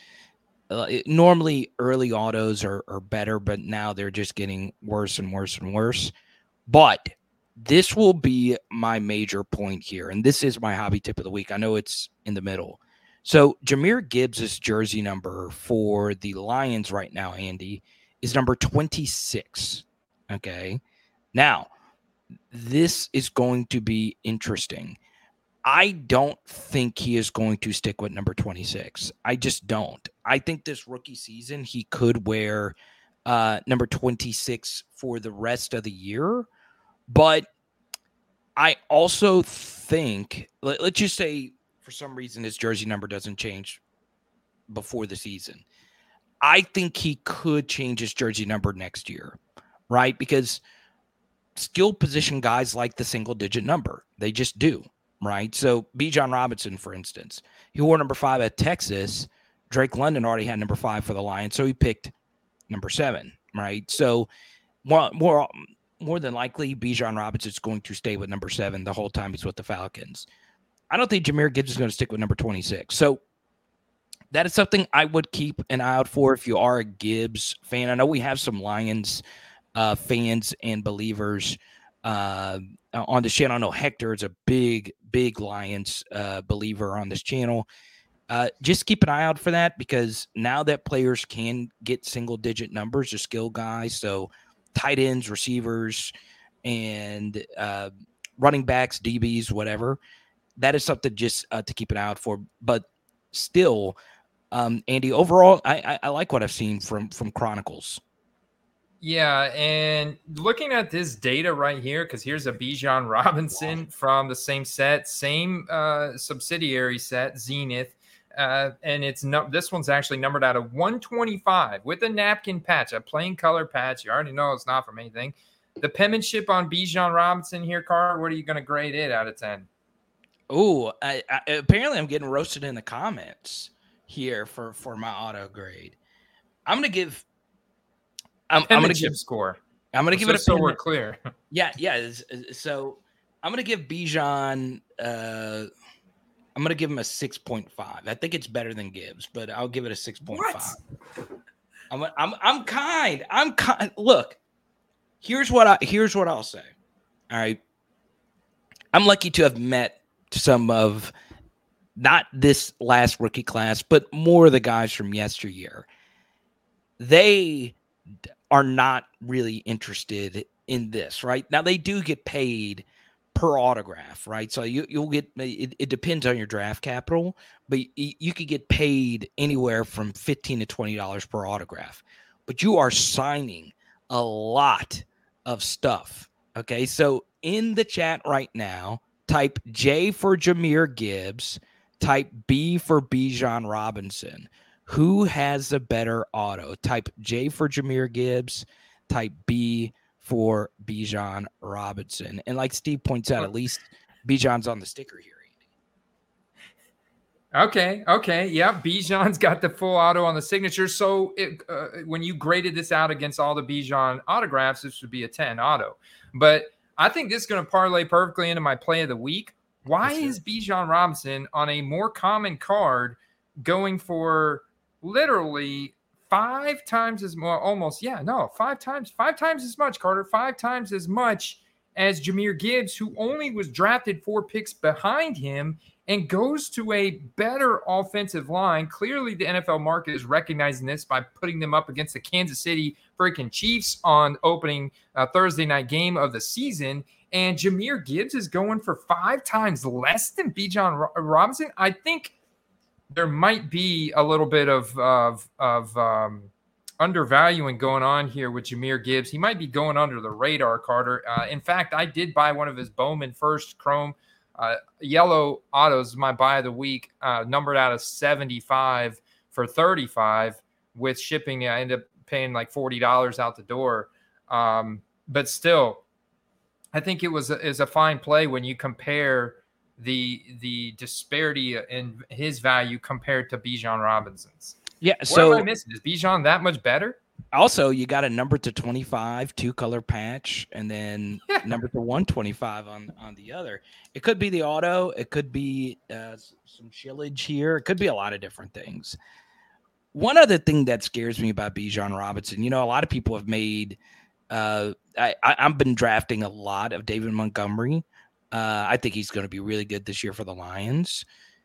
normally early autos are better, but now they're just getting worse and worse and worse. But this will be my major point here. And this is my hobby tip of the week. I know it's in the middle. So Jahmyr Gibbs' jersey number for the Lions right now, Andy, is number 26. Okay. Now, this is going to be interesting. I don't think he is going to stick with number 26. I just don't. I think this rookie season, he could wear number 26 for the rest of the year. But I also think, let's just say for some reason his jersey number doesn't change before the season. I think he could change his jersey number next year, right? Because skill position guys like the single-digit number. They just do, right? So Bijan Robinson, for instance, he wore number 5 at Texas. Drake London already had number 5 for the Lions, so he picked number 7, right? So more than likely, Bijan Robinson is going to stay with number 7 the whole time he's with the Falcons. I don't think Jahmyr Gibbs is going to stick with number 26. So that is something I would keep an eye out for if you are a Gibbs fan. I know we have some Lions fans and believers on this channel. I know Hector is a big Lions believer on this channel. Just keep an eye out for that, because now that players can get single-digit numbers, the skill guys, so tight ends, receivers, and running backs, DBs, whatever, that is something just to keep an eye out for. But still, Andy, overall, I like what I've seen from Chronicles. Yeah, and looking at this data right here, because here's a Bijan Robinson from the same set, same subsidiary set, Zenith, and this one's actually numbered out of 125 with a napkin patch, a plain color patch. You already know it's not from anything. The penmanship on Bijan Robinson here, Carr, what are you going to grade it out of 10? Oh, apparently I'm getting roasted in the comments here for my auto grade. I'm going to give. I'm going to give score. I'm going to give it a so we're clear. Yeah. So I'm going to give Bijan. I'm going to give him a 6.5. I think it's better than Gibbs, but I'll give it a 6.5. I'm kind. Look, here's what I'll say. All right. I'm lucky to have met some of not this last rookie class, but more of the guys from yesteryear. They are not really interested in this, right? Now they do get paid per autograph, right? So you'll get it depends on your draft capital, but you could get paid anywhere from $15 to $20 per autograph. But you are signing a lot of stuff. Okay, so in the chat right now, type J for Jahmyr Gibbs, type B for Bijan Robinson. Who has the better auto? Type J for Jahmyr Gibbs, type B for Bijan Robinson. And like Steve points out, at least Bijan's on the sticker here. Okay. Yeah, Bijan's got the full auto on the signature. So when you graded this out against all the Bijan autographs, this would be a 10 auto. But I think this is going to parlay perfectly into my play of the week. Why is Bijan Robinson on a more common card going for literally 5 times as much, five times as much, Carter, 5 times as much as Jahmyr Gibbs, who only was drafted 4 picks behind him and goes to a better offensive line. Clearly, the NFL market is recognizing this by putting them up against the Kansas City freaking Chiefs on opening Thursday night game of the season. And Jahmyr Gibbs is going for 5 times less than Bijan Robinson. I think there might be a little bit of undervaluing going on here with Jahmyr Gibbs. He might be going under the radar, Carter. In fact, I did buy one of his Bowman First Chrome yellow autos, my buy of the week, numbered out of 75 for 35 with shipping. I ended up paying like $40 out the door. But still, I think it is a fine play when you compare the disparity in his value compared to Bijan Robinson's. Yeah. So what am I missing? Is Bijan that much better? Also, you got a number to 25, 2-color patch, and then number to 125 on the other. It could be the auto. It could be some shillage here. It could be a lot of different things. One other thing that scares me about Bijan Robinson, a lot of people have made I've been drafting a lot of David Montgomery. I think he's going to be really good this year for the Lions.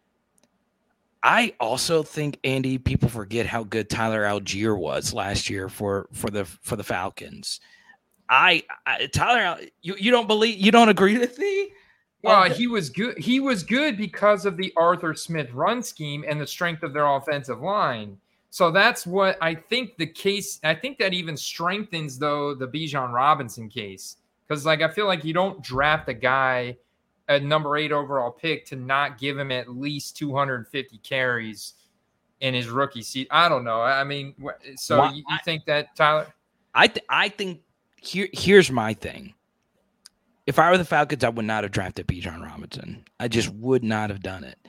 I also think, Andy, people forget how good Tyler Algier was last year for the Falcons. Tyler, you don't agree with me? Well, he was good. He was good because of the Arthur Smith run scheme and the strength of their offensive line. So that's what I think the case. I think that even strengthens, though, the Bijan Robinson case. Because, I feel like you don't draft a guy at number 8 overall pick to not give him at least 250 carries in his rookie season. I don't know. I mean, so well, you think that, Tyler? I think here's my thing. If I were the Falcons, I would not have drafted Bijan Robinson. I just would not have done it.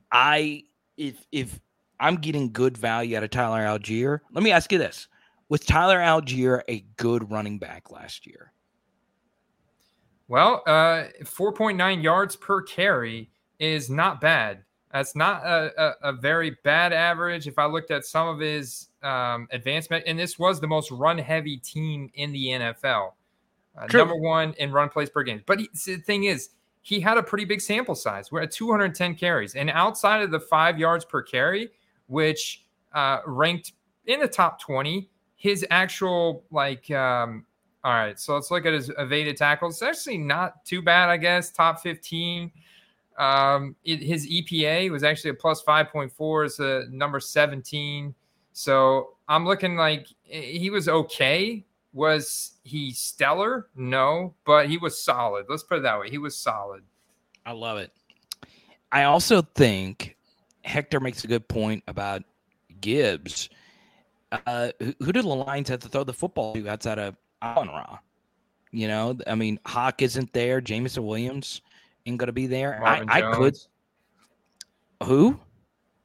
If I'm getting good value out of Tyler Algier, let me ask you this. Was Tyler Algier a good running back last year? Well, 4.9 yards per carry is not bad. That's not a very bad average. If I looked at some of his advancement, and this was the most run-heavy team in the NFL. Number 1 in run plays per game. But the thing is, he had a pretty big sample size. We're at 210 carries. And outside of the 5 yards per carry, which ranked in the top 20, his actual, all right, so let's look at his evaded tackles. It's actually not too bad, I guess. Top 15. His EPA was actually a plus 5.4. It's a number 17. So I'm looking like he was okay. Was he stellar? No, but he was solid. Let's put it that way. He was solid. I love it. I also think Hector makes a good point about Gibbs. Who did the Lions have to throw the football to outside of Amon-Ra? Hawk isn't there. Jameson Williams ain't going to be there. I could. Who?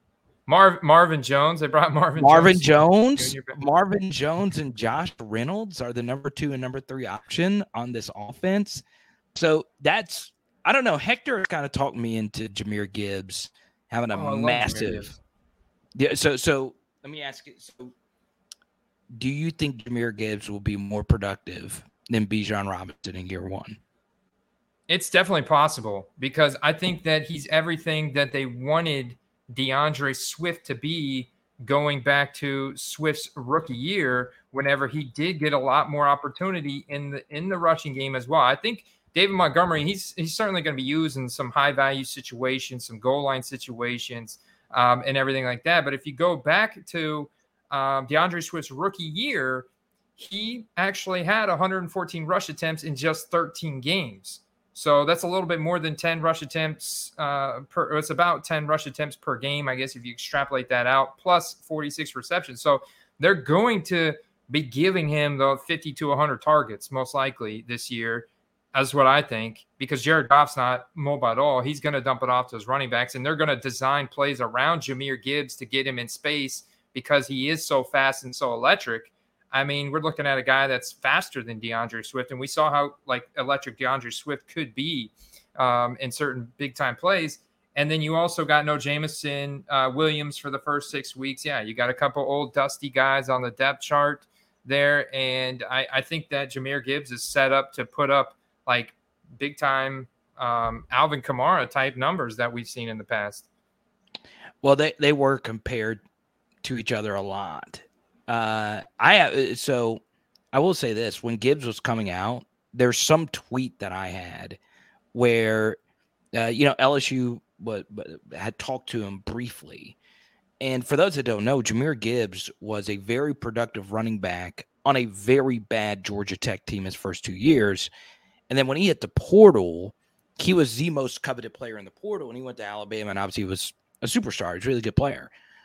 Marvin Jones. They brought Marvin Jones, and Josh Reynolds are the number 2 and number 3 option on this offense. So that's, I don't know. Hector kind of talked me into Jahmyr Gibbs having a massive. Yeah. So let me ask you. So do you think Jahmyr Gibbs will be more productive than Bijan Robinson in year 1? It's definitely possible, because I think that he's everything that they wanted DeAndre Swift to be going back to Swift's rookie year, whenever he did get a lot more opportunity in the rushing game as well. I think David Montgomery, he's certainly going to be used in some high value situations, some goal line situations, and everything like that. But if you go back to DeAndre Swift's rookie year, he actually had 114 rush attempts in just 13 games. So that's a little bit more than 10 rush attempts it's about 10 rush attempts per game, I guess, if you extrapolate that out, plus 46 receptions. So they're going to be giving him the 50 to 100 targets most likely this year. That's what I think, because Jared Goff's not mobile at all. He's going to dump it off to his running backs, and they're going to design plays around Jahmyr Gibbs to get him in space because he is so fast and so electric. I mean, we're looking at a guy that's faster than DeAndre Swift, and we saw how electric DeAndre Swift could be in certain big-time plays. And then you also got no Jameson Williams for the first 6 weeks. Yeah, you got a couple old dusty guys on the depth chart there, and I think that Jahmyr Gibbs is set up to put up big-time Alvin Kamara-type numbers that we've seen in the past. Well, they were compared to each other a lot. So I will say this: when Gibbs was coming out, there's some tweet that I had where, LSU had talked to him briefly. And for those that don't know, Jahmyr Gibbs was a very productive running back on a very bad Georgia Tech team his first 2 years. And then when he hit the portal, he was the most coveted player in the portal. And he went to Alabama, and obviously he was a superstar. He's a really good player.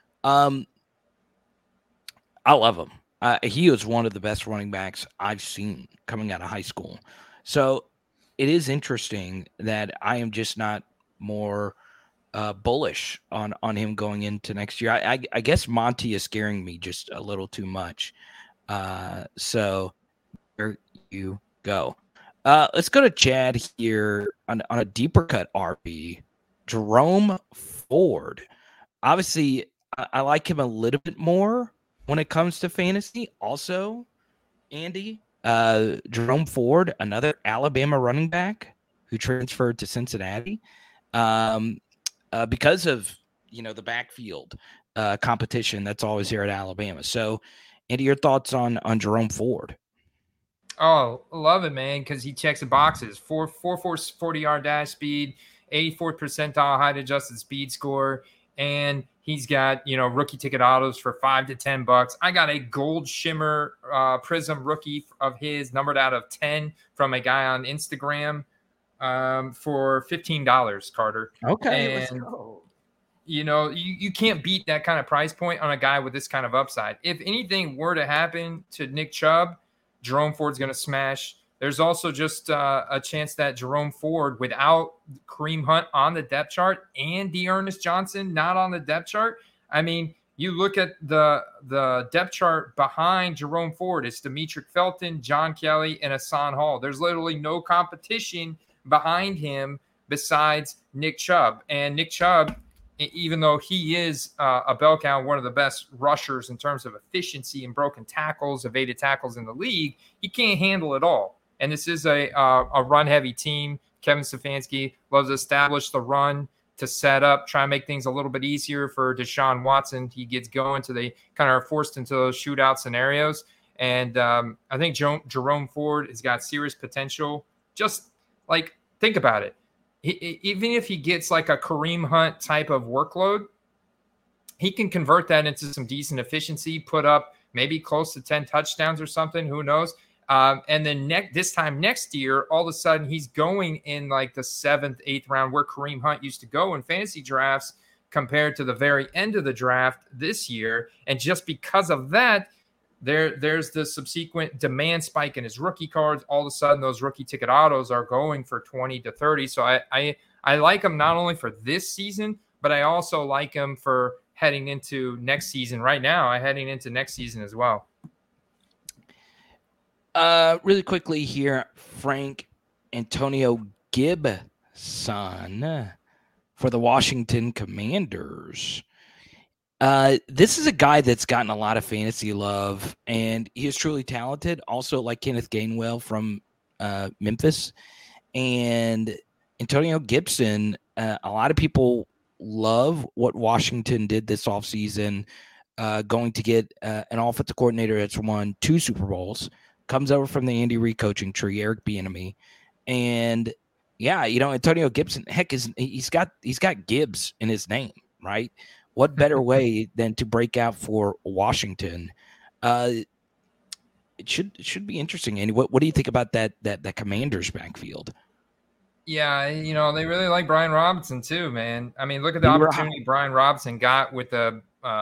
I love him. He was one of the best running backs I've seen coming out of high school. So it is interesting that I am just not more bullish on him going into next year. I guess Monty is scaring me just a little too much. So there you go. Let's go to Chad here on a deeper cut RB. Jerome Ford. Obviously, I like him a little bit more when it comes to fantasy. Also, Andy, Jerome Ford, another Alabama running back who transferred to Cincinnati because of the backfield competition that's always here at Alabama. So, Andy, your thoughts on Jerome Ford? Oh, love it, man, because he checks the boxes. 40-yard dash speed, 84th percentile height adjusted speed score, and he's got, rookie ticket autos for $5 to $10. I got a gold shimmer Prism rookie of his numbered out of 10 from a guy on Instagram for $15, Carter. Okay. And, let's go. You can't beat that kind of price point on a guy with this kind of upside. If anything were to happen to Nick Chubb, Jerome Ford's going to smash. There's also just a chance that Jerome Ford, without Kareem Hunt on the depth chart and D'Ernest Johnson not on the depth chart, I mean, you look at the depth chart behind Jerome Ford, it's Demetric Felton, John Kelly, and Hassan Hall. There's literally no competition behind him besides Nick Chubb. And Nick Chubb, even though he is a bell cow, one of the best rushers in terms of efficiency and broken tackles, evaded tackles in the league, he can't handle it all. And this is a run-heavy team. Kevin Stefanski loves to establish the run to set up, try and make things a little bit easier for Deshaun Watson. He gets going to they kind of are forced into those shootout scenarios. And I think Jerome Ford has got serious potential. Just think about it. Even if he gets a Kareem Hunt type of workload, he can convert that into some decent efficiency, put up maybe close to 10 touchdowns or something. Who knows? And then this time next year, all of a sudden he's going in the 7th, 8th round where Kareem Hunt used to go in fantasy drafts compared to the very end of the draft this year. And just because of that, there's the subsequent demand spike in his rookie cards. All of a sudden, those rookie ticket autos are going for 20 to 30. So I like him not only for this season, but I also like him for heading into next season. Right now, I'm heading into next season as well. Really quickly here, Frank Antonio Gibson for the Washington Commanders. This is a guy that's gotten a lot of fantasy love, and he is truly talented. Also, like Kenneth Gainwell from Memphis. And Antonio Gibson, a lot of people love what Washington did this offseason, going to get an offensive coordinator that's won 2 Super Bowls, comes over from the Andy Reid coaching tree, Eric Bieniemy. And yeah, Antonio Gibson, heck, he's got Gibbs in his name, right? What better way than to break out for Washington? It should be interesting. Andy, what do you think about that Commanders backfield? Yeah, they really like Brian Robinson too, man. I mean, look at the opportunity Brian Robinson got with a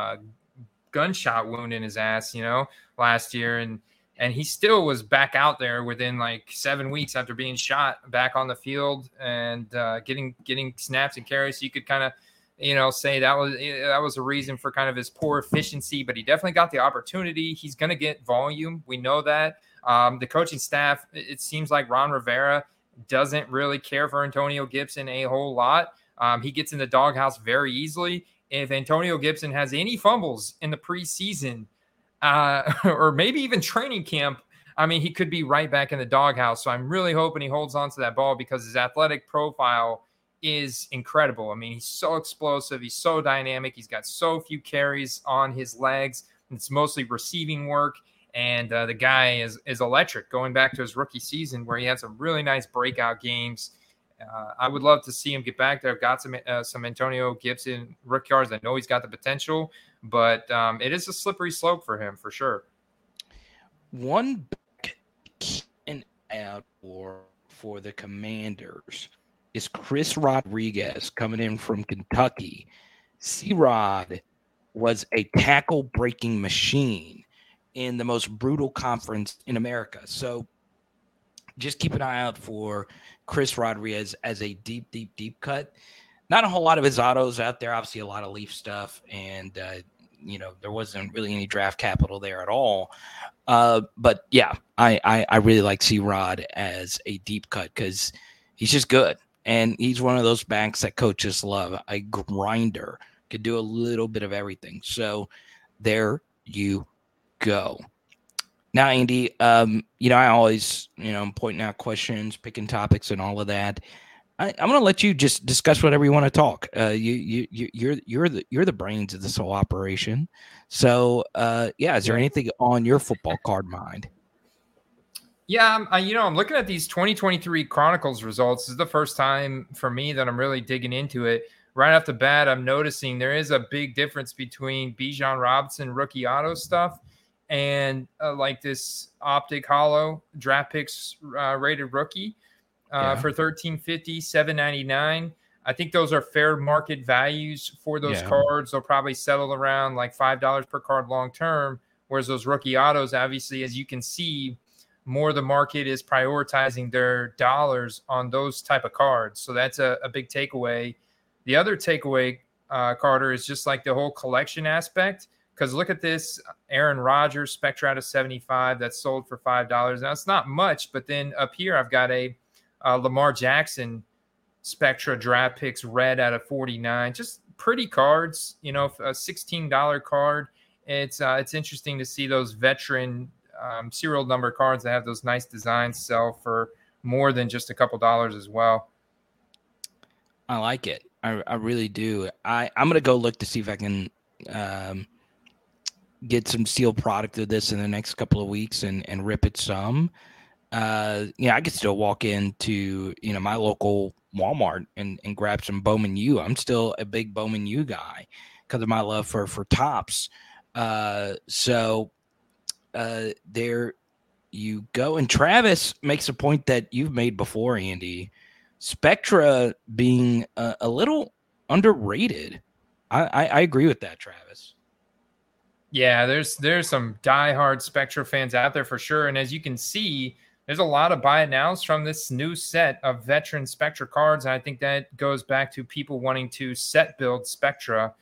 gunshot wound in his ass, last year, and he still was back out there within like 7 weeks after being shot, back on the field and getting snaps and carries. So you could kind of say that was a reason for kind of his poor efficiency, but he definitely got the opportunity. He's going to get volume. We know that. The coaching staff, it seems like Ron Rivera doesn't really care for Antonio Gibson a whole lot. He gets in the doghouse very easily. If Antonio Gibson has any fumbles in the preseason, or maybe even training camp, I mean, he could be right back in the doghouse. So I'm really hoping he holds on to that ball because his athletic profile is incredible. I mean, he's so explosive. He's so dynamic. He's got so few carries on his legs. It's mostly receiving work. And the guy is electric, going back to his rookie season where he had some really nice breakout games. I would love to see him get back there. I've got some Antonio Gibson rookie cards. I know he's got the potential, but it is a slippery slope for him for sure. One back and out for the Commanders is Chris Rodriguez coming in from Kentucky. C-Rod was a tackle-breaking machine in the most brutal conference in America. So just keep an eye out for Chris Rodriguez as a deep, deep, deep cut. Not a whole lot of his autos out there. Obviously, a lot of Leaf stuff, and there wasn't really any draft capital there at all. But yeah, I really like C-Rod as a deep cut because he's just good, and he's one of those backs that coaches love. A grinder, could do a little bit of everything. So there you go. Now, Andy, I always, I'm pointing out questions, picking topics, and all of that. I'm going to let you just discuss whatever you want to talk. You're the brains of this whole operation. So, is there anything on your football card mind? Yeah, I'm looking at these 2023 Chronicles results. This is the first time for me that I'm really digging into it. Right off the bat, I'm noticing there is a big difference between Bijan Robinson rookie auto stuff and like this Optic Hollow draft picks rated rookie for $1,350, $799. I think those are fair market values for those cards. They'll probably settle around like $5 per card long term, whereas those rookie autos, obviously, as you can see, more the market is prioritizing their dollars on those type of cards. So that's a big takeaway. The other takeaway, Carter, is just like the whole collection aspect. Because look at this Aaron Rodgers Spectra out of 75 that's sold for $5. Now, it's not much, but then up here I've got a Lamar Jackson Spectra draft picks red out of 49. Just pretty cards, a $16 card. It's interesting to see those veteran serial number cards that have those nice designs sell for more than just a couple dollars as well. I like it. I really do. I'm going to go look to see if I can get some sealed product of this in the next couple of weeks and rip it some. I could still walk into, my local Walmart and grab some Bowman U. I'm still a big Bowman U guy because of my love for Topps. So there you go. And Travis makes a point that you've made before, Andy. Spectra being a little underrated. I agree with that, Travis. Yeah, there's some diehard Spectra fans out there for sure. And as you can see, there's a lot of buy it nows from this new set of veteran Spectra cards. And I think that goes back to people wanting to set build Spectra.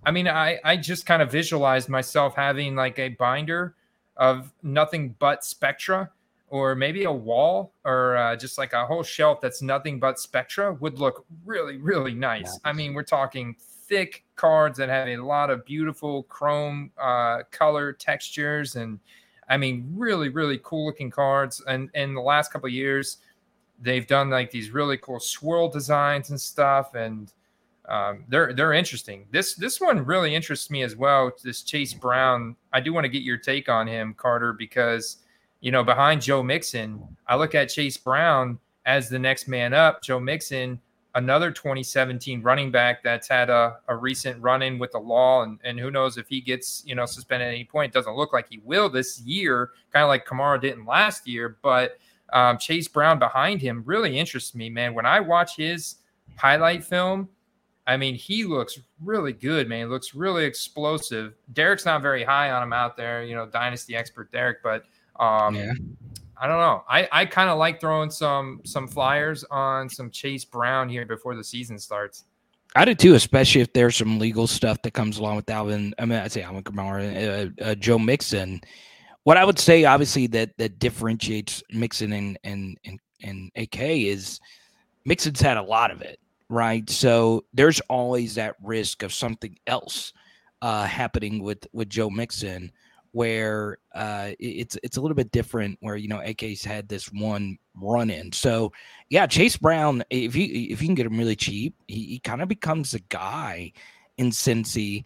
I mean, I just kind of visualized myself having like a binder of nothing but Spectra, or maybe a wall, or just like a whole shelf that's nothing but Spectra would look really, really nice. I mean, we're talking thick cards that have a lot of beautiful chrome color textures, and I mean, really, really cool looking cards. And in the last couple of years, they've done like these really cool swirl designs and stuff, and they're interesting. This one really interests me as well. This Chase Brown. I do want to get your take on him, Carter, because behind Joe Mixon, I look at Chase Brown as the next man up. Joe Mixon, another 2017 running back that's had a recent run-in with the law, and who knows if he gets suspended at any point. It doesn't look like he will this year, kind of like Kamara didn't last year. But Chase Brown behind him really interests me, man. When I watch his highlight film, I mean, he looks really good, man. He looks really explosive. Derek's not very high on him out there, dynasty expert Derek, but yeah. I don't know. I kind of like throwing some flyers on some Chase Brown here before the season starts. I do too, especially if there's some legal stuff that comes along with Alvin. I mean, I'd say Alvin Kamara, Joe Mixon. What I would say, obviously, that differentiates Mixon and AK is Mixon's had a lot of it, right? So there's always that risk of something else happening with Joe Mixon, where it's a little bit different, where AK's had this one run in. So yeah, Chase Brown, if you can get him really cheap, he kind of becomes a guy in Cincy,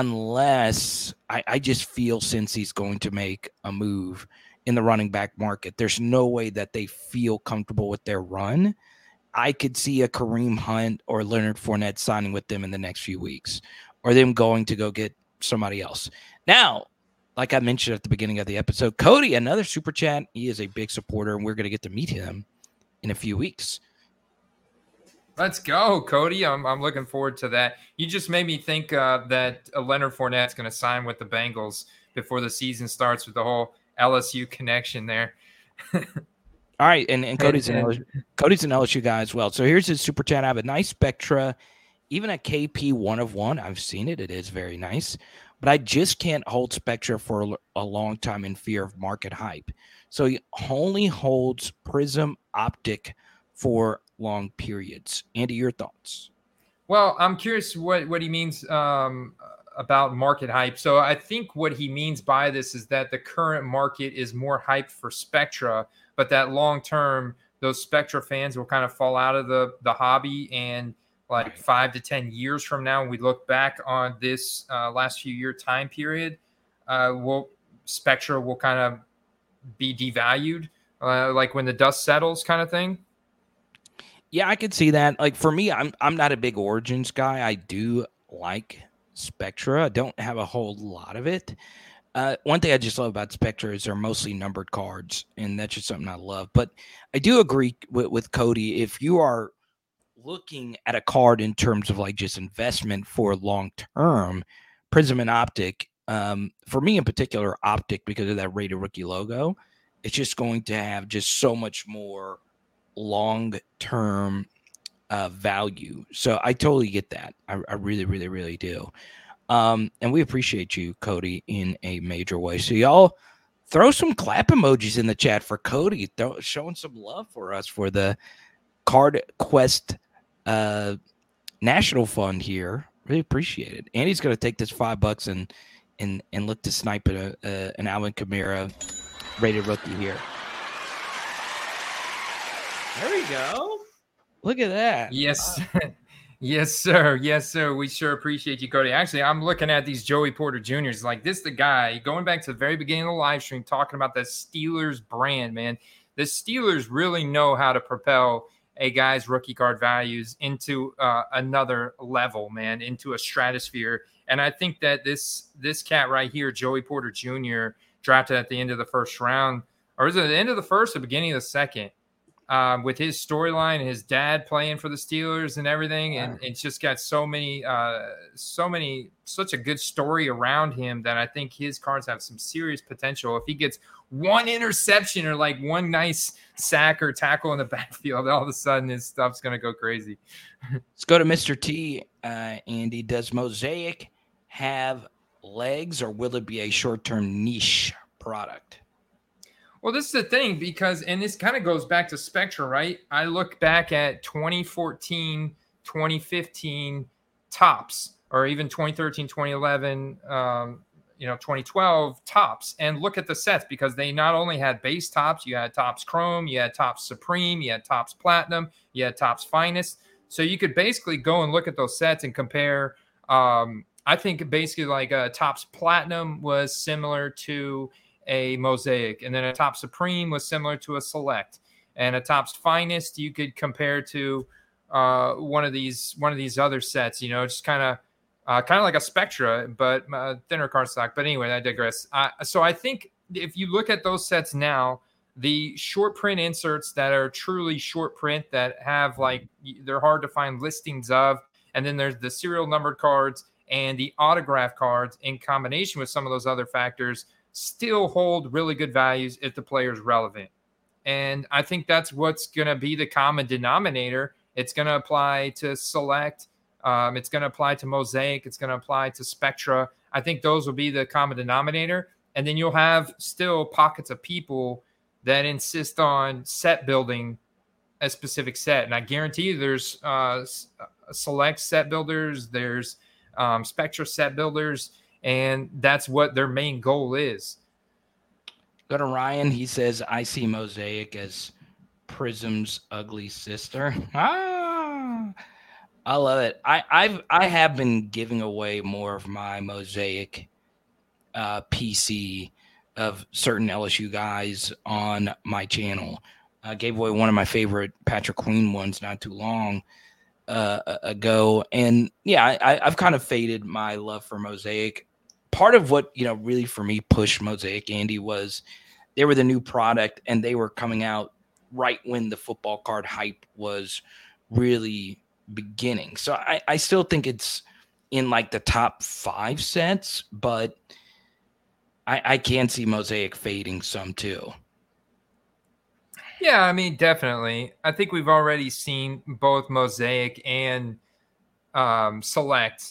unless I just feel Cincy's going to make a move in the running back market. There's no way that they feel comfortable with their run. I could see a Kareem Hunt or Leonard Fournette signing with them in the next few weeks, or them going to go get somebody else. Now, like I mentioned at the beginning of the episode, Cody, another super chat. He is a big supporter, and we're going to get to meet him in a few weeks. Let's go, Cody. I'm looking forward to that. You just made me think that Leonard Fournette's going to sign with the Bengals before the season starts, with the whole LSU connection there. All right, and Cody's an LSU guy as well. So here's his super chat. I have a nice Spectra, even a KP 1 of 1. I've seen it. It is very nice. But I just can't hold Spectra for a long time in fear of market hype. So he only holds Prism Optic for long periods. Andy, your thoughts? Well, I'm curious what he means about market hype. So I think what he means by this is that the current market is more hyped for Spectra, but that long term, those Spectra fans will kind of fall out of the hobby, and like 5 to 10 years from now, when we look back on this last few year time period, Spectra will kind of be devalued, like when the dust settles kind of thing. Yeah, I could see that. Like for me, I'm not a big Origins guy. I do like Spectra. I don't have a whole lot of it. One thing I just love about Spectra is they're mostly numbered cards, and that's just something I love. But I do agree with Cody. If you are looking at a card in terms of like just investment for long term, Prism and Optic, for me in particular, Optic, because of that rated rookie logo, it's just going to have just so much more long term value. So I totally get that. I really, really, really do. And we appreciate you, Cody, in a major way. So y'all throw some clap emojis in the chat for Cody, showing some love for us for the Card Quest National Fund here. Really appreciate it. Andy's going to take this $5 and look to snipe an Alvin Kamara rated rookie here. There we go. Look at that. Yes. Yes, sir. Yes, sir. We sure appreciate you, Cody. Actually, I'm looking at these Joey Porter Jr.'s. Like, this the guy, going back to the very beginning of the live stream, talking about the Steelers brand, man. The Steelers really know how to propel a guy's rookie card values into another level, man, into a stratosphere. And I think that this cat right here, Joey Porter Jr., drafted at the end of the first round, or is it the end of the first or beginning of the second? With his storyline, his dad playing for the Steelers and everything. And it's just got such a good story around him that I think his cards have some serious potential. If he gets one interception or like one nice sack or tackle in the backfield, all of a sudden his stuff's going to go crazy. Let's go to Mr. T. Andy, does Mosaic have legs, or will it be a short-term niche product? Well, this is the thing, because, and this kind of goes back to Spectra, right? I look back at 2014, 2015 tops, or even 2013, 2011, 2012 tops, and look at the sets, because they not only had base tops, you had Tops Chrome, you had Tops Supreme, you had Tops Platinum, you had Tops Finest. So you could basically go and look at those sets and compare. I think basically like Tops Platinum was similar to a Mosaic, and then a Tops Supreme was similar to a Select, and a Tops Finest you could compare to one of these other sets. Just kind of like a Spectra, but thinner cardstock. But anyway, I digress. So I think if you look at those sets now, the short print inserts that are truly short print, that have they're hard to find listings of, and then there's the serial numbered cards and the autograph cards in combination with some of those other factors, still hold really good values if the player is relevant. And I think that's what's going to be the common denominator. It's going to apply to Select. It's going to apply to Mosaic. It's going to apply to Spectra. I think those will be the common denominator. And then you'll have still pockets of people that insist on set building a specific set. And I guarantee you there's Select set builders, there's Spectra set builders, and that's what their main goal is. Go to Ryan. He says, I see Mosaic as Prism's ugly sister. I love it. I have been giving away more of my Mosaic PC of certain LSU guys on my channel. I gave away one of my favorite Patrick Queen ones not too long ago. And yeah, I've kind of faded my love for Mosaic. Part of what, really for me pushed Mosaic, Andy, was they were the new product, and they were coming out right when the football card hype was really beginning. So I still think it's in like the top 5 sets, but I can see Mosaic fading some too. Yeah, I mean, definitely. I think we've already seen both Mosaic and Select.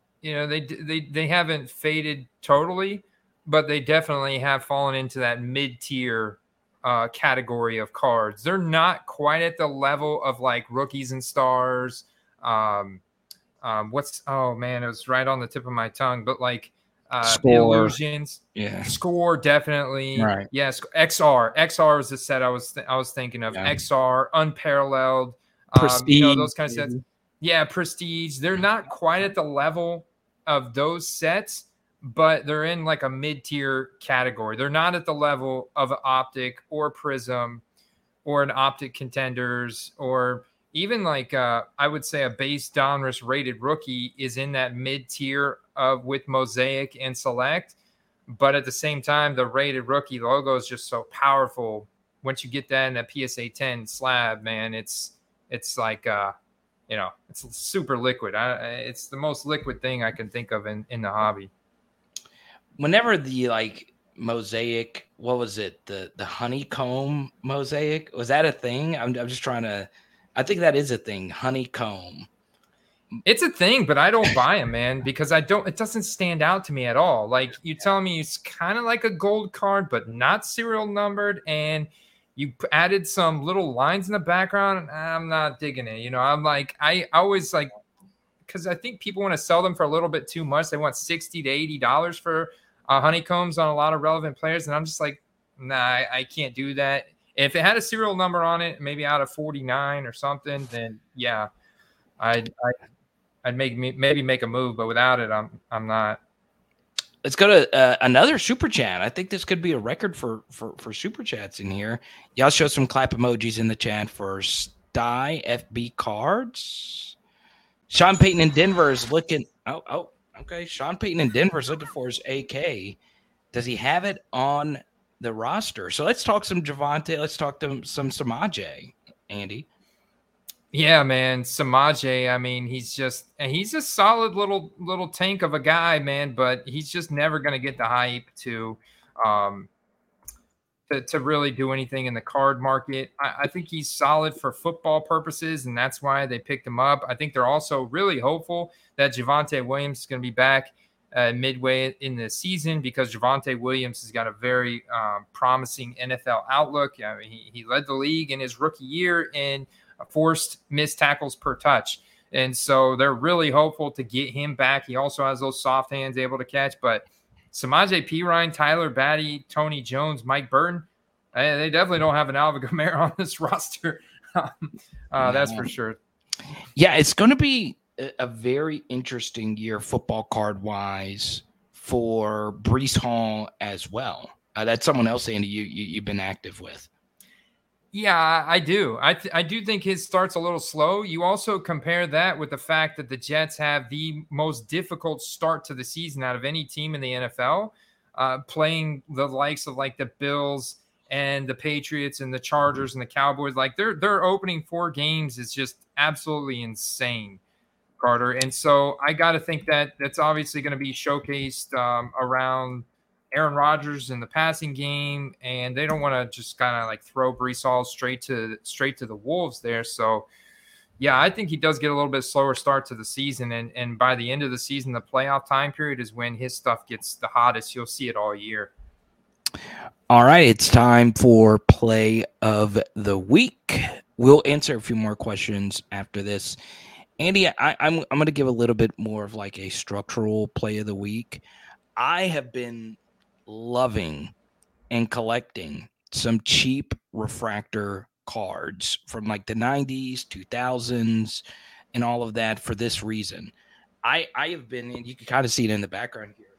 They haven't faded totally, but they definitely have fallen into that mid-tier category of cards. They're not quite at the level of like Rookies and Stars. Oh man, it was right on the tip of my tongue, but like Illusions, yeah, Score, definitely, right? Yes, XR was the set I was thinking of. Yeah. XR, Unparalleled, Prestige, those kind of sets. Yeah, Prestige. They're not quite at the level of those sets, but they're in like a mid-tier category. They're not at the level of an Optic or Prism or an Optic Contenders, or even like I would say a base Donruss rated rookie is in that mid-tier of with Mosaic and Select. But at the same time, the rated rookie logo is just so powerful. Once you get that in a PSA 10 slab, man, it's like it's super liquid. It's the most liquid thing I can think of in the hobby. Whenever the like Mosaic, what was it? The honeycomb Mosaic, was that a thing? I'm just trying to. I think that is a thing. Honeycomb. It's a thing, but I don't buy them, man, because it doesn't stand out to me at all. Like, you telling me it's kind of like a gold card, but not serial numbered, and you added some little lines in the background. I'm not digging it. I'm like, I always like, because I think people want to sell them for a little bit too much. They want $60 to $80 for honeycombs on a lot of relevant players. And I'm just like, nah, I can't do that. If it had a serial number on it, maybe out of 49 or something, then yeah, I'd maybe make a move, but without it, I'm not. Let's go to another super chat. I think this could be a record for super chats in here. Y'all show some clap emojis in the chat for Sty FB cards. Sean Payton in Denver is looking. Oh, okay. Sean Payton in Denver is looking for his AK. Does he have it on the roster? So let's talk some Javonte. Let's talk to some Samaje, Andy. Yeah, man, Samaje. I mean, he's a solid little tank of a guy, man. But he's just never going to get the hype to really do anything in the card market. I think he's solid for football purposes, and that's why they picked him up. I think they're also really hopeful that Javonte Williams is going to be back midway in the season because Javonte Williams has got a very promising NFL outlook. I mean, he led the league in his rookie year in forced missed tackles per touch. And so they're really hopeful to get him back. He also has those soft hands able to catch. But Samaje Perine, Tyler Batty, Tony Jones, Mike Burton, they definitely don't have an Alvin Kamara on this roster. That's for sure. Yeah, it's going to be a very interesting year football card wise for Breece Hall as well. That's someone else, Andy, you've been active with. Yeah, I do. I do think his start's a little slow. You also compare that with the fact that the Jets have the most difficult start to the season out of any team in the NFL, playing the likes of like the Bills and the Patriots and the Chargers and the Cowboys. Like their opening 4 games is just absolutely insane, Carter. And so I got to think that that's obviously going to be showcased around Aaron Rodgers in the passing game, and they don't want to just kind of like throw Breece Hall straight to the Wolves there. So, yeah, I think he does get a little bit slower start to the season, and by the end of the season, the playoff time period is when his stuff gets the hottest. You'll see it all year. All right, it's time for play of the week. We'll answer a few more questions after this. Andy, I'm going to give a little bit more of like a structural play of the week. I have been loving and collecting some cheap refractor cards from like the 90s, 2000s, and all of that for this reason. I have been, and you can kind of see it in the background here,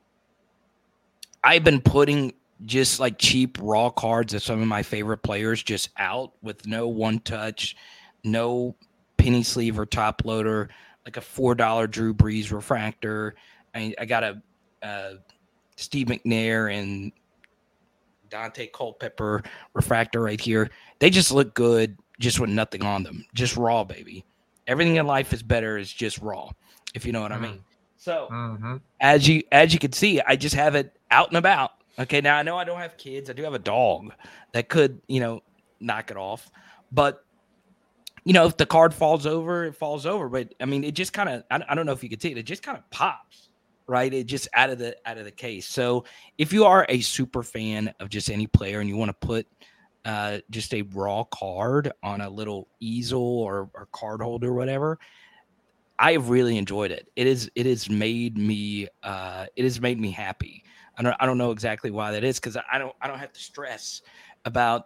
I've been putting just like cheap raw cards of some of my favorite players just out with no one touch, no penny sleeve or top loader, like a $4 Drew Brees refractor. I got a Steve McNair and Dante Culpepper refractor right here. They just look good just with nothing on them. Just raw, baby. Everything in life is better is just raw, if you know what I mean. So as you can see, I just have it out and about. Okay, now I know I don't have kids. I do have a dog that could, knock it off. But, if the card falls over, it falls over. But, I mean, it just kind of – I don't know if you can see it. It just kind of pops. Right, it just out of the case. So if you are a super fan of just any player and you want to put just a raw card on a little easel or card holder or whatever, I have really enjoyed it. It has made me happy. I don't know exactly why that is, because I don't have to stress about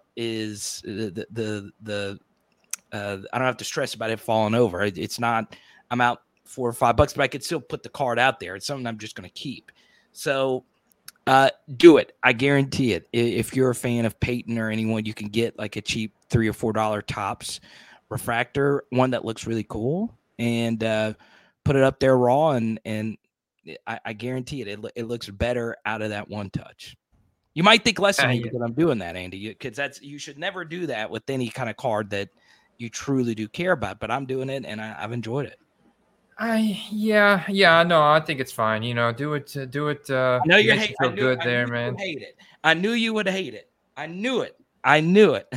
I don't have to stress about it falling over. It's not. I'm out $4 or $5, but I could still put the card out there. It's something I'm just going to keep. So do it. I guarantee it. If you're a fan of Peyton or anyone, you can get like a cheap $3 or $4 tops refractor, one that looks really cool, and put it up there raw. And I guarantee it. It looks better out of that one touch. You might think less of me because I'm doing that, Andy, because you should never do that with any kind of card that you truly do care about. But I'm doing it, and I've enjoyed it. No, I think it's fine. Do it. I know you're hating. Feel good there, man. Hate it. I knew you would hate it. I knew it. I knew it.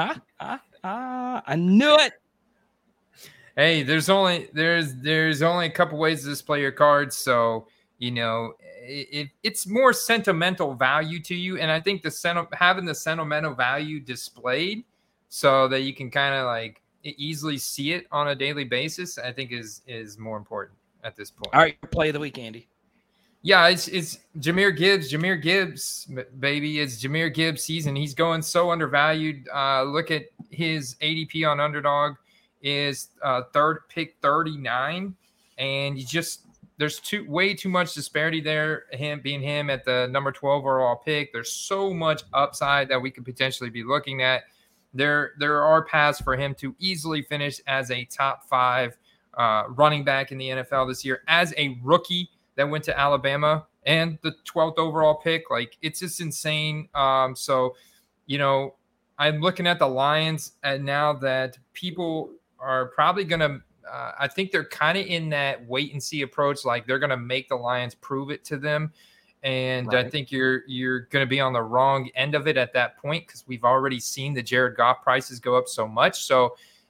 I knew it. Hey, there's only a couple ways to display your cards, so it's more sentimental value to you, and I think having the sentimental value displayed so that you can kind of like easily see it on a daily basis, I think is more important at this point. All right, play of the week, Andy. Yeah, it's Jahmyr Gibbs. Jahmyr Gibbs, baby. It's Jahmyr Gibbs season. He's going so undervalued. Look at his ADP on Underdog is pick 39, and there's way too much disparity there. Him at the number 12 overall pick. There's so much upside that we could potentially be looking at. There are paths for him to easily finish as a top 5 running back in the NFL this year as a rookie that went to Alabama and the 12th overall pick. Like, it's just insane. So, I'm looking at the Lions, and now that people are probably going to I think they're kind of in that wait and see approach. Like, they're going to make the Lions prove it to them. And right. I think you're going to be on the wrong end of it at that point, because we've already seen the Jared Goff prices go up so much. So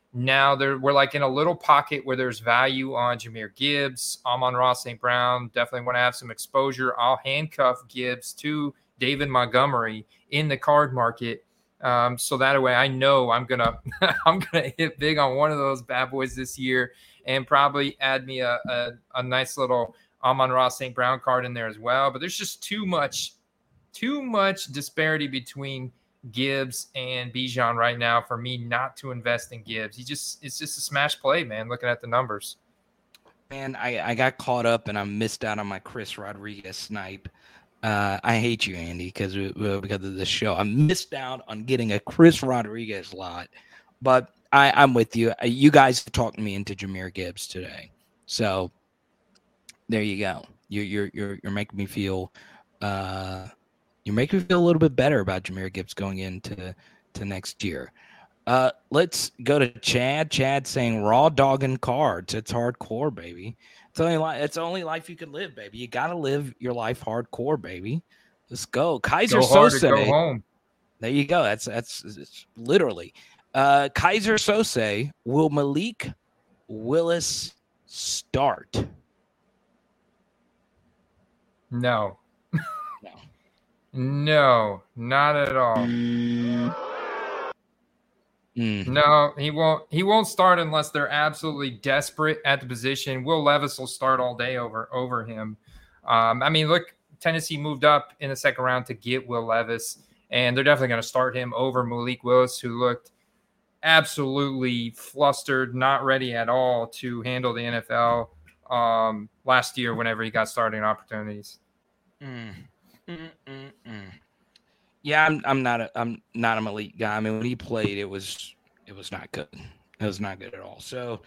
Now we're like in a little pocket where there's value on Jahmyr Gibbs, Amon-Ra St. Brown. Definitely want to have some exposure. I'll handcuff Gibbs to David Montgomery in the card market. So that way I know I'm gonna I'm gonna hit big on one of those bad boys this year, and probably add me a nice little Amon-Ra St. Brown card in there as well. But there's just too much disparity between Gibbs and Bijan right now for me not to invest in Gibbs. It's just a smash play, man, looking at the numbers. Man, I got caught up and I missed out on my Chris Rodriguez snipe. I hate you, Andy, because of this show. I missed out on getting a Chris Rodriguez lot, but I'm with you. You guys talked me into Jahmyr Gibbs today, so there you go. You're making me feel you make me feel a little bit better about Jahmyr Gibbs going into next year. Let's go to Chad. Chad saying raw dogging cards. It's hardcore, baby. It's the only life you can live, baby. You gotta live your life hardcore, baby. Let's go. Kaiser Sose. Go home. There you go. That's literally. Kaiser Sose, will Malik Willis start? No. No, not at all. No, he won't. He won't start unless they're absolutely desperate at the position. Will Levis will start all day over him. I mean, look, Tennessee moved up in the second round to get Will Levis, and they're definitely going to start him over Malik Willis, who looked absolutely flustered, not ready at all to handle the NFL last year whenever he got starting opportunities. Yeah, I'm not a Malik guy. I mean, when he played, it was not good. It was not good at all. So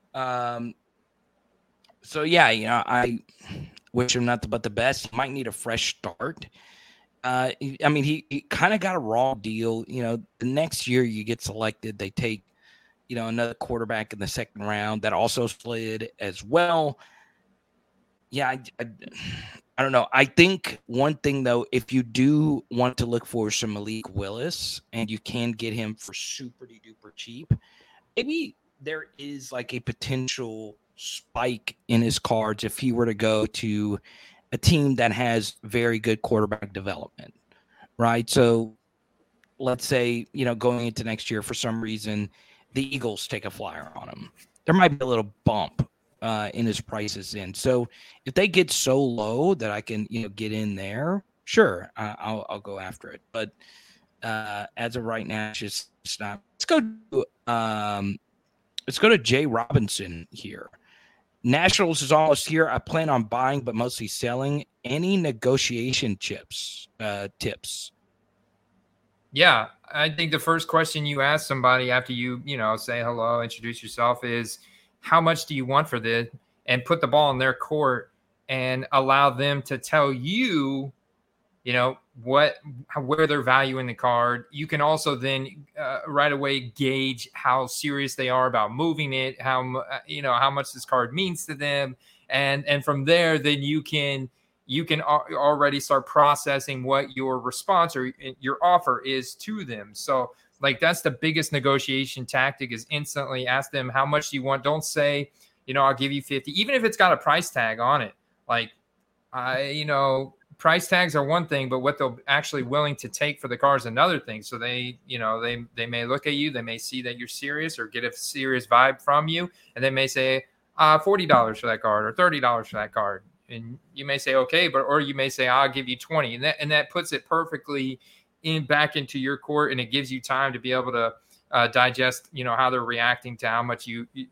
yeah, I wish him nothing but the best. He might need a fresh start. I mean, he kind of got a raw deal. The next year you get selected, they take, another quarterback in the second round that also slid as well. Yeah, I don't know. I think one thing, though, if you do want to look for some Malik Willis and you can get him for super duper cheap, maybe there is like a potential spike in his cards if he were to go to a team that has very good quarterback development, right? So let's say, going into next year, for some reason, the Eagles take a flyer on him. There might be a little bump in his prices in. So if they get so low that I can, get in there, sure, I'll go after it. But as of right now, it's just not. Let's go to Jay Robinson here. Nationals is almost here. I plan on buying, but mostly selling. Any negotiation tips? Yeah, I think the first question you ask somebody after you, say hello, introduce yourself is, how much do you want for this? And put the ball in their court and allow them to tell you, where they're valuing the card. You can also then right away gauge how serious they are about moving it, how much this card means to them. And from there, then you can already start processing what your response or your offer is to them. So like, that's the biggest negotiation tactic, is instantly ask them, how much do you want? Don't say, I'll give you 50, even if it's got a price tag on it. Like, price tags are one thing, but what they're actually willing to take for the car is another thing. So they may look at you, they may see that you're serious or get a serious vibe from you. And they may say, $40 for that card or $30 for that card. And you may say, okay, or you may say, I'll give you 20. And that puts it perfectly back into your court, and it gives you time to be able to digest, how they're reacting to how much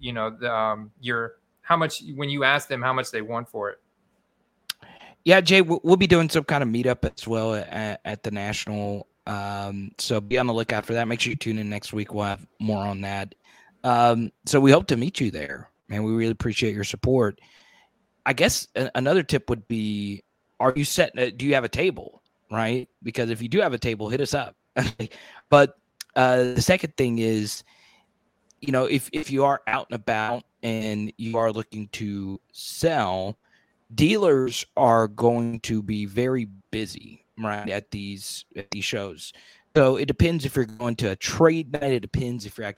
how much, when you ask them how much they want for it. Yeah, Jay, we'll be doing some kind of meetup as well at the National. So be on the lookout for that. Make sure you tune in next week. We'll have more on that. So we hope to meet you there, man. We really appreciate your support. I guess another tip would be, are you set? Do you have a table? Right? Because if you do have a table, hit us up. But the second thing is, if you are out and about and you are looking to sell, dealers are going to be very busy, right, at these shows. So it depends if you're going to a trade night. It depends if you're going to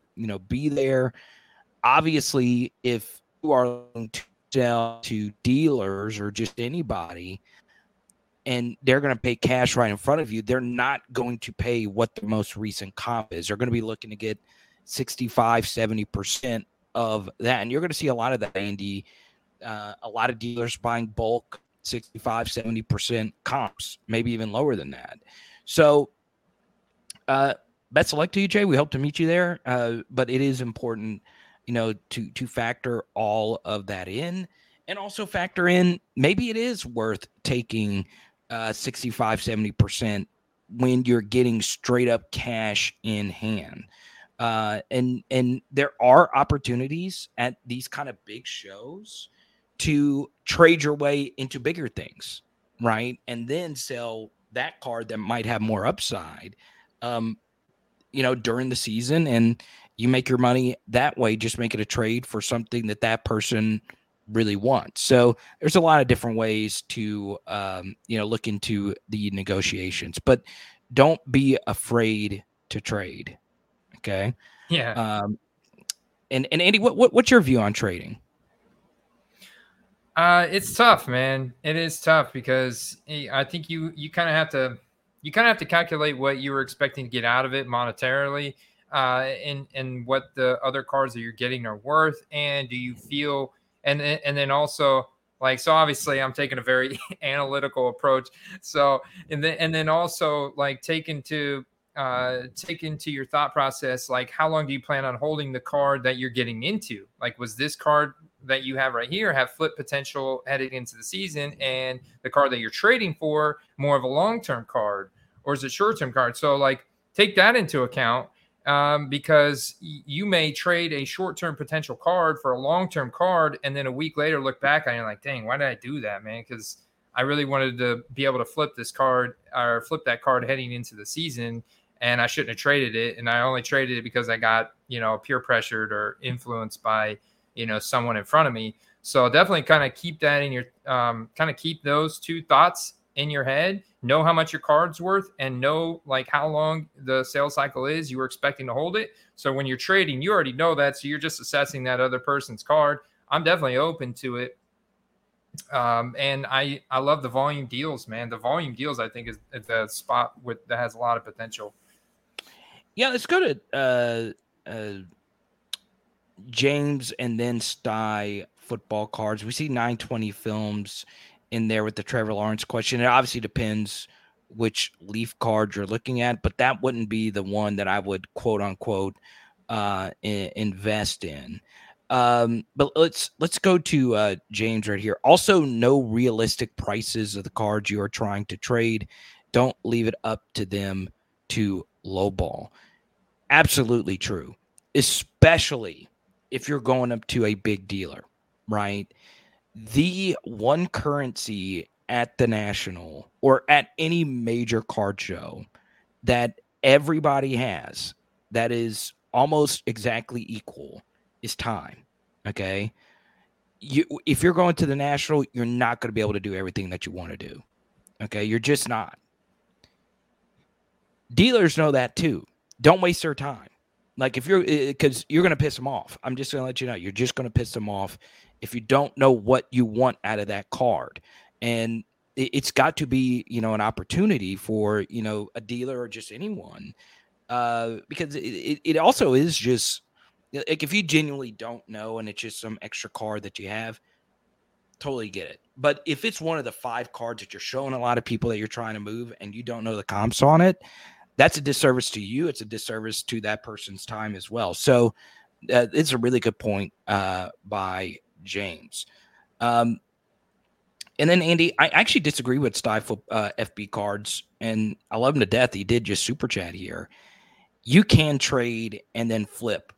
be there. Obviously, if you are going to sell to dealers or just anybody, and they're going to pay cash right in front of you, they're not going to pay what the most recent comp is. They're going to be looking to get 65, 70% of that. And you're going to see a lot of that, Andy. A lot of dealers buying bulk 65, 70% comps, maybe even lower than that. So best of luck to you, Jay. We hope to meet you there. But it is important, to factor all of that in, and also factor in maybe it is worth taking 65, 70% when you're getting straight up cash in hand. And there are opportunities at these kind of big shows to trade your way into bigger things, right? And then sell that card that might have more upside, during the season, and you make your money that way. Just make it a trade for something that person really wants. So there's a lot of different ways to, look into the negotiations, but don't be afraid to trade. Okay. Yeah. And Andy, what's your view on trading? It's tough, man. It is tough because I think you kind of have to calculate what you were expecting to get out of it monetarily, and what the other cards that you're getting are worth. And do you feel, and then also, like, so obviously I'm taking a very analytical approach. So, and then also, like, take into your thought process, like, how long do you plan on holding the card that you're getting into? Like, was this card that you have right here have flip potential heading into the season, and the card that you're trading for more of a long-term card, or is it short-term card? So, like, take that into account, because you may trade a short-term potential card for a long-term card, and then a week later look back and you're like, dang, why did I do that, man? Because I really wanted to be able to flip this card, or flip that card heading into the season, and I shouldn't have traded it. And I only traded it because I got, peer pressured or influenced by, someone in front of me. So definitely kind of keep that in your, keep those two thoughts in your head. Know how much your card's worth, and know, like, how long the sales cycle is you were expecting to hold it. So when you're trading, you already know that. So you're just assessing that other person's card. I'm definitely open to it. And I love the volume deals, man. The volume deals, I think, is the spot that has a lot of potential. Yeah, let's go to James and then Sty football cards. We see 920 films in there with the Trevor Lawrence question. It obviously depends which Leaf card you're looking at, but that wouldn't be the one that I would quote unquote invest in. But let's go to James right here. Also, no realistic prices of the cards you are trying to trade. Don't leave it up to them to lowball. Absolutely true, especially if you're going up to a big dealer, right? The one currency at the National or at any major card show that everybody has that is almost exactly equal is time. Okay. If you're going to the National, you're not going to be able to do everything that you want to do. Okay. You're just not. Dealers know that too. Don't waste their time. Like, because you're going to piss them off. I'm just going to let you know, you're just going to piss them off if you don't know what you want out of that card. And it's got to be, an opportunity for, a dealer or just anyone. Because it also is just, like, if you genuinely don't know and it's just some extra card that you have, totally get it. But if it's one of the 5 cards that you're showing a lot of people that you're trying to move and you don't know the comps on it, that's a disservice to you. It's a disservice to that person's time as well. So it's a really good point by James. And then, Andy, I actually disagree with Stifle FB cards, and I love him to death. He did just super chat here. You can trade and then flip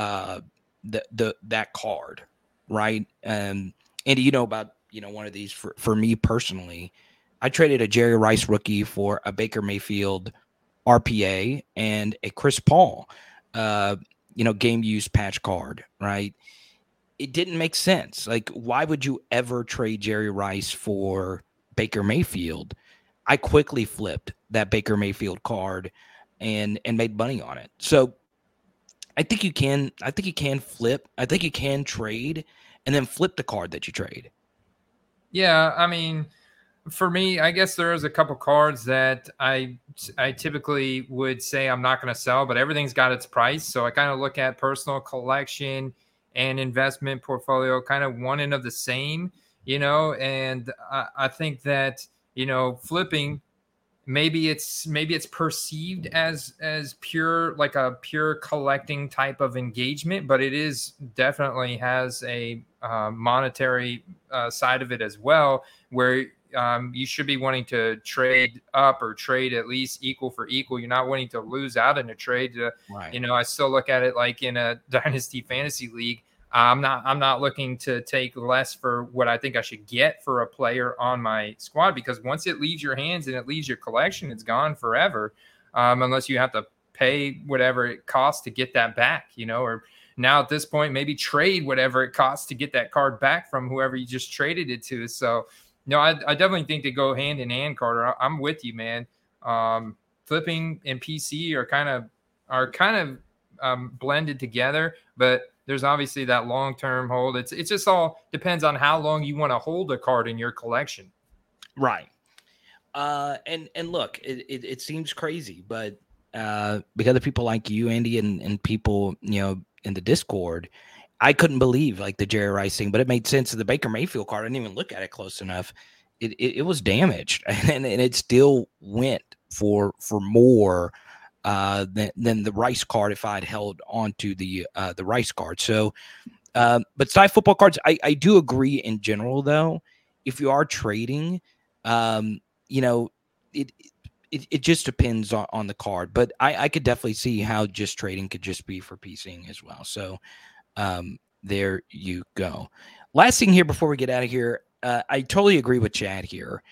that card, right? Andy, about one of these. For me personally, I traded a Jerry Rice rookie for a Baker Mayfield RPA and a Chris Paul, game used patch card, right? It didn't make sense. Like, why would you ever trade Jerry Rice for Baker Mayfield? I quickly flipped that Baker Mayfield card and made money on it. So I think you can flip. I think you can trade and then flip the card that you trade. Yeah, I mean, for me, I guess there's a couple cards that I typically would say I'm not going to sell, but everything's got its price. So I kind of look at personal collection and investment portfolio, kind of one and of the same, and I think that, flipping, maybe it's perceived as pure, like a pure collecting type of engagement, but it is definitely has a monetary side of it as well, where you should be wanting to trade up or trade at least equal for equal. You're not wanting to lose out in a trade. Right. I still look at it like in a dynasty fantasy league. I'm not looking to take less for what I think I should get for a player on my squad, because once it leaves your hands and it leaves your collection, it's gone forever, unless you have to pay whatever it costs to get that back, or now at this point, maybe trade whatever it costs to get that card back from whoever you just traded it to. So, I definitely think they go hand in hand, Carter. I'm with you, man. Flipping and PC are kind of blended together, but there's obviously that long-term hold. It just all depends on how long you want to hold a card in your collection. Right. And look, it seems crazy, but because of people like you, Andy, and people, in the Discord, I couldn't believe like the Jerry Rice thing, but it made sense. The Baker Mayfield card, I didn't even look at it close enough. It was damaged, and it still went for more than the Rice card if I'd held on to the Rice card. So, but side football cards, I do agree in general, though. If you are trading, it just depends on the card. But I could definitely see how just trading could just be for PCing as well. So there you go. Last thing here before we get out of here, I totally agree with Chad here.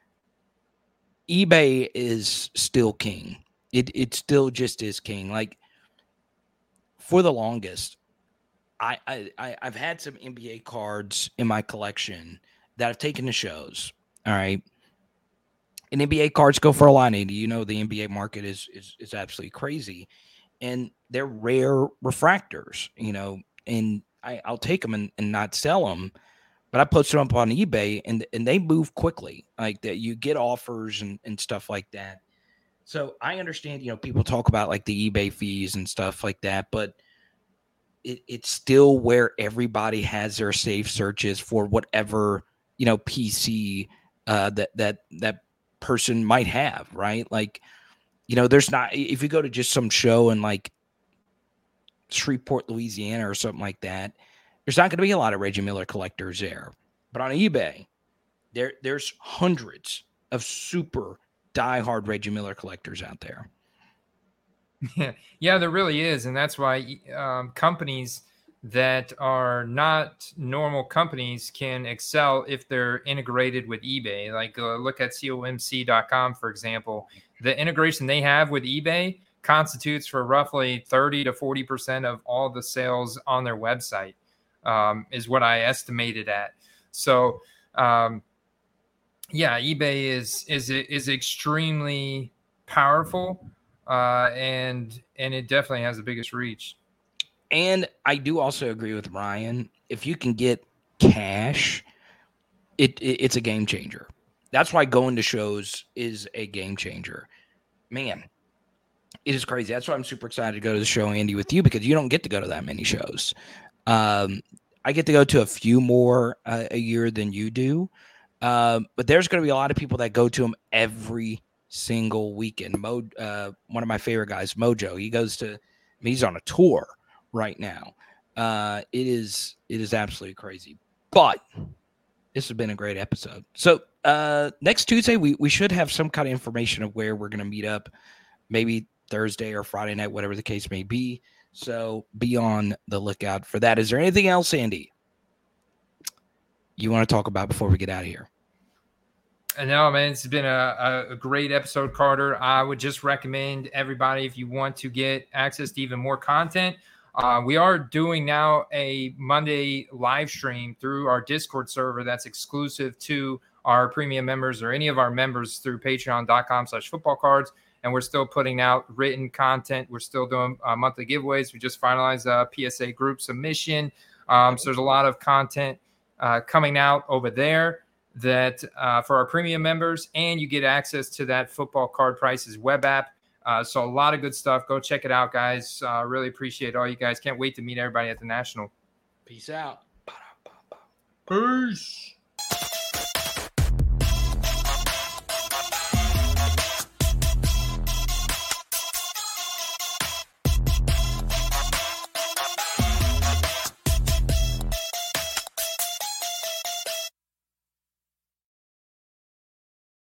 eBay is still king. It still just is king. Like, for the longest, I've had some NBA cards in my collection that I've taken to shows. All right. And NBA cards go for a lot, Andy. The NBA market is absolutely crazy. And they're rare refractors, and I'll take them and not sell them. But I post them up on eBay, and they move quickly. Like that, you get offers and stuff like that. So I understand, people talk about like the eBay fees and stuff like that, but it's still where everybody has their safe searches for whatever, PC that person might have, right? Like, there's not, if you go to just some show in like Shreveport, Louisiana or something like that, there's not going to be a lot of Reggie Miller collectors there. But on eBay, there's hundreds of super diehard Reggie Miller collectors out there. Yeah, there really is. And that's why companies that are not normal companies can excel if they're integrated with eBay. Like look at comc.com, for example. The integration they have with eBay constitutes for roughly 30 to 40% of all the sales on their website, is what I estimated at. So, yeah, eBay is extremely powerful, and it definitely has the biggest reach. And I do also agree with Ryan. If you can get cash, it's a game changer. That's why going to shows is a game changer. Man, it is crazy. That's why I'm super excited to go to the show, Andy, with you, because you don't get to go to that many shows. I get to go to a few more a year than you do. But there's going to be a lot of people that go to them every single weekend. One of my favorite guys, Mojo, he's on a tour right now. It is absolutely crazy. But this has been a great episode. So next Tuesday, we should have some kind of information of where we're going to meet up, maybe Thursday or Friday night, whatever the case may be. So be on the lookout for that. Is there anything else, Andy, you want to talk about before we get out of here? No, man, it's been a great episode, Carter. I would just recommend everybody, if you want to get access to even more content, we are doing now a Monday live stream through our Discord server that's exclusive to our premium members or any of our members through patreon.com/footballcards. and we're still putting out written content. We're still doing monthly giveaways. We just finalized a PSA group submission. So there's a lot of content coming out over there that for our premium members, and you get access to that Football Card Prices web app. So a lot of good stuff. Go check it out, guys. Really appreciate all you guys. Can't wait to meet everybody at the National. Peace out. Peace.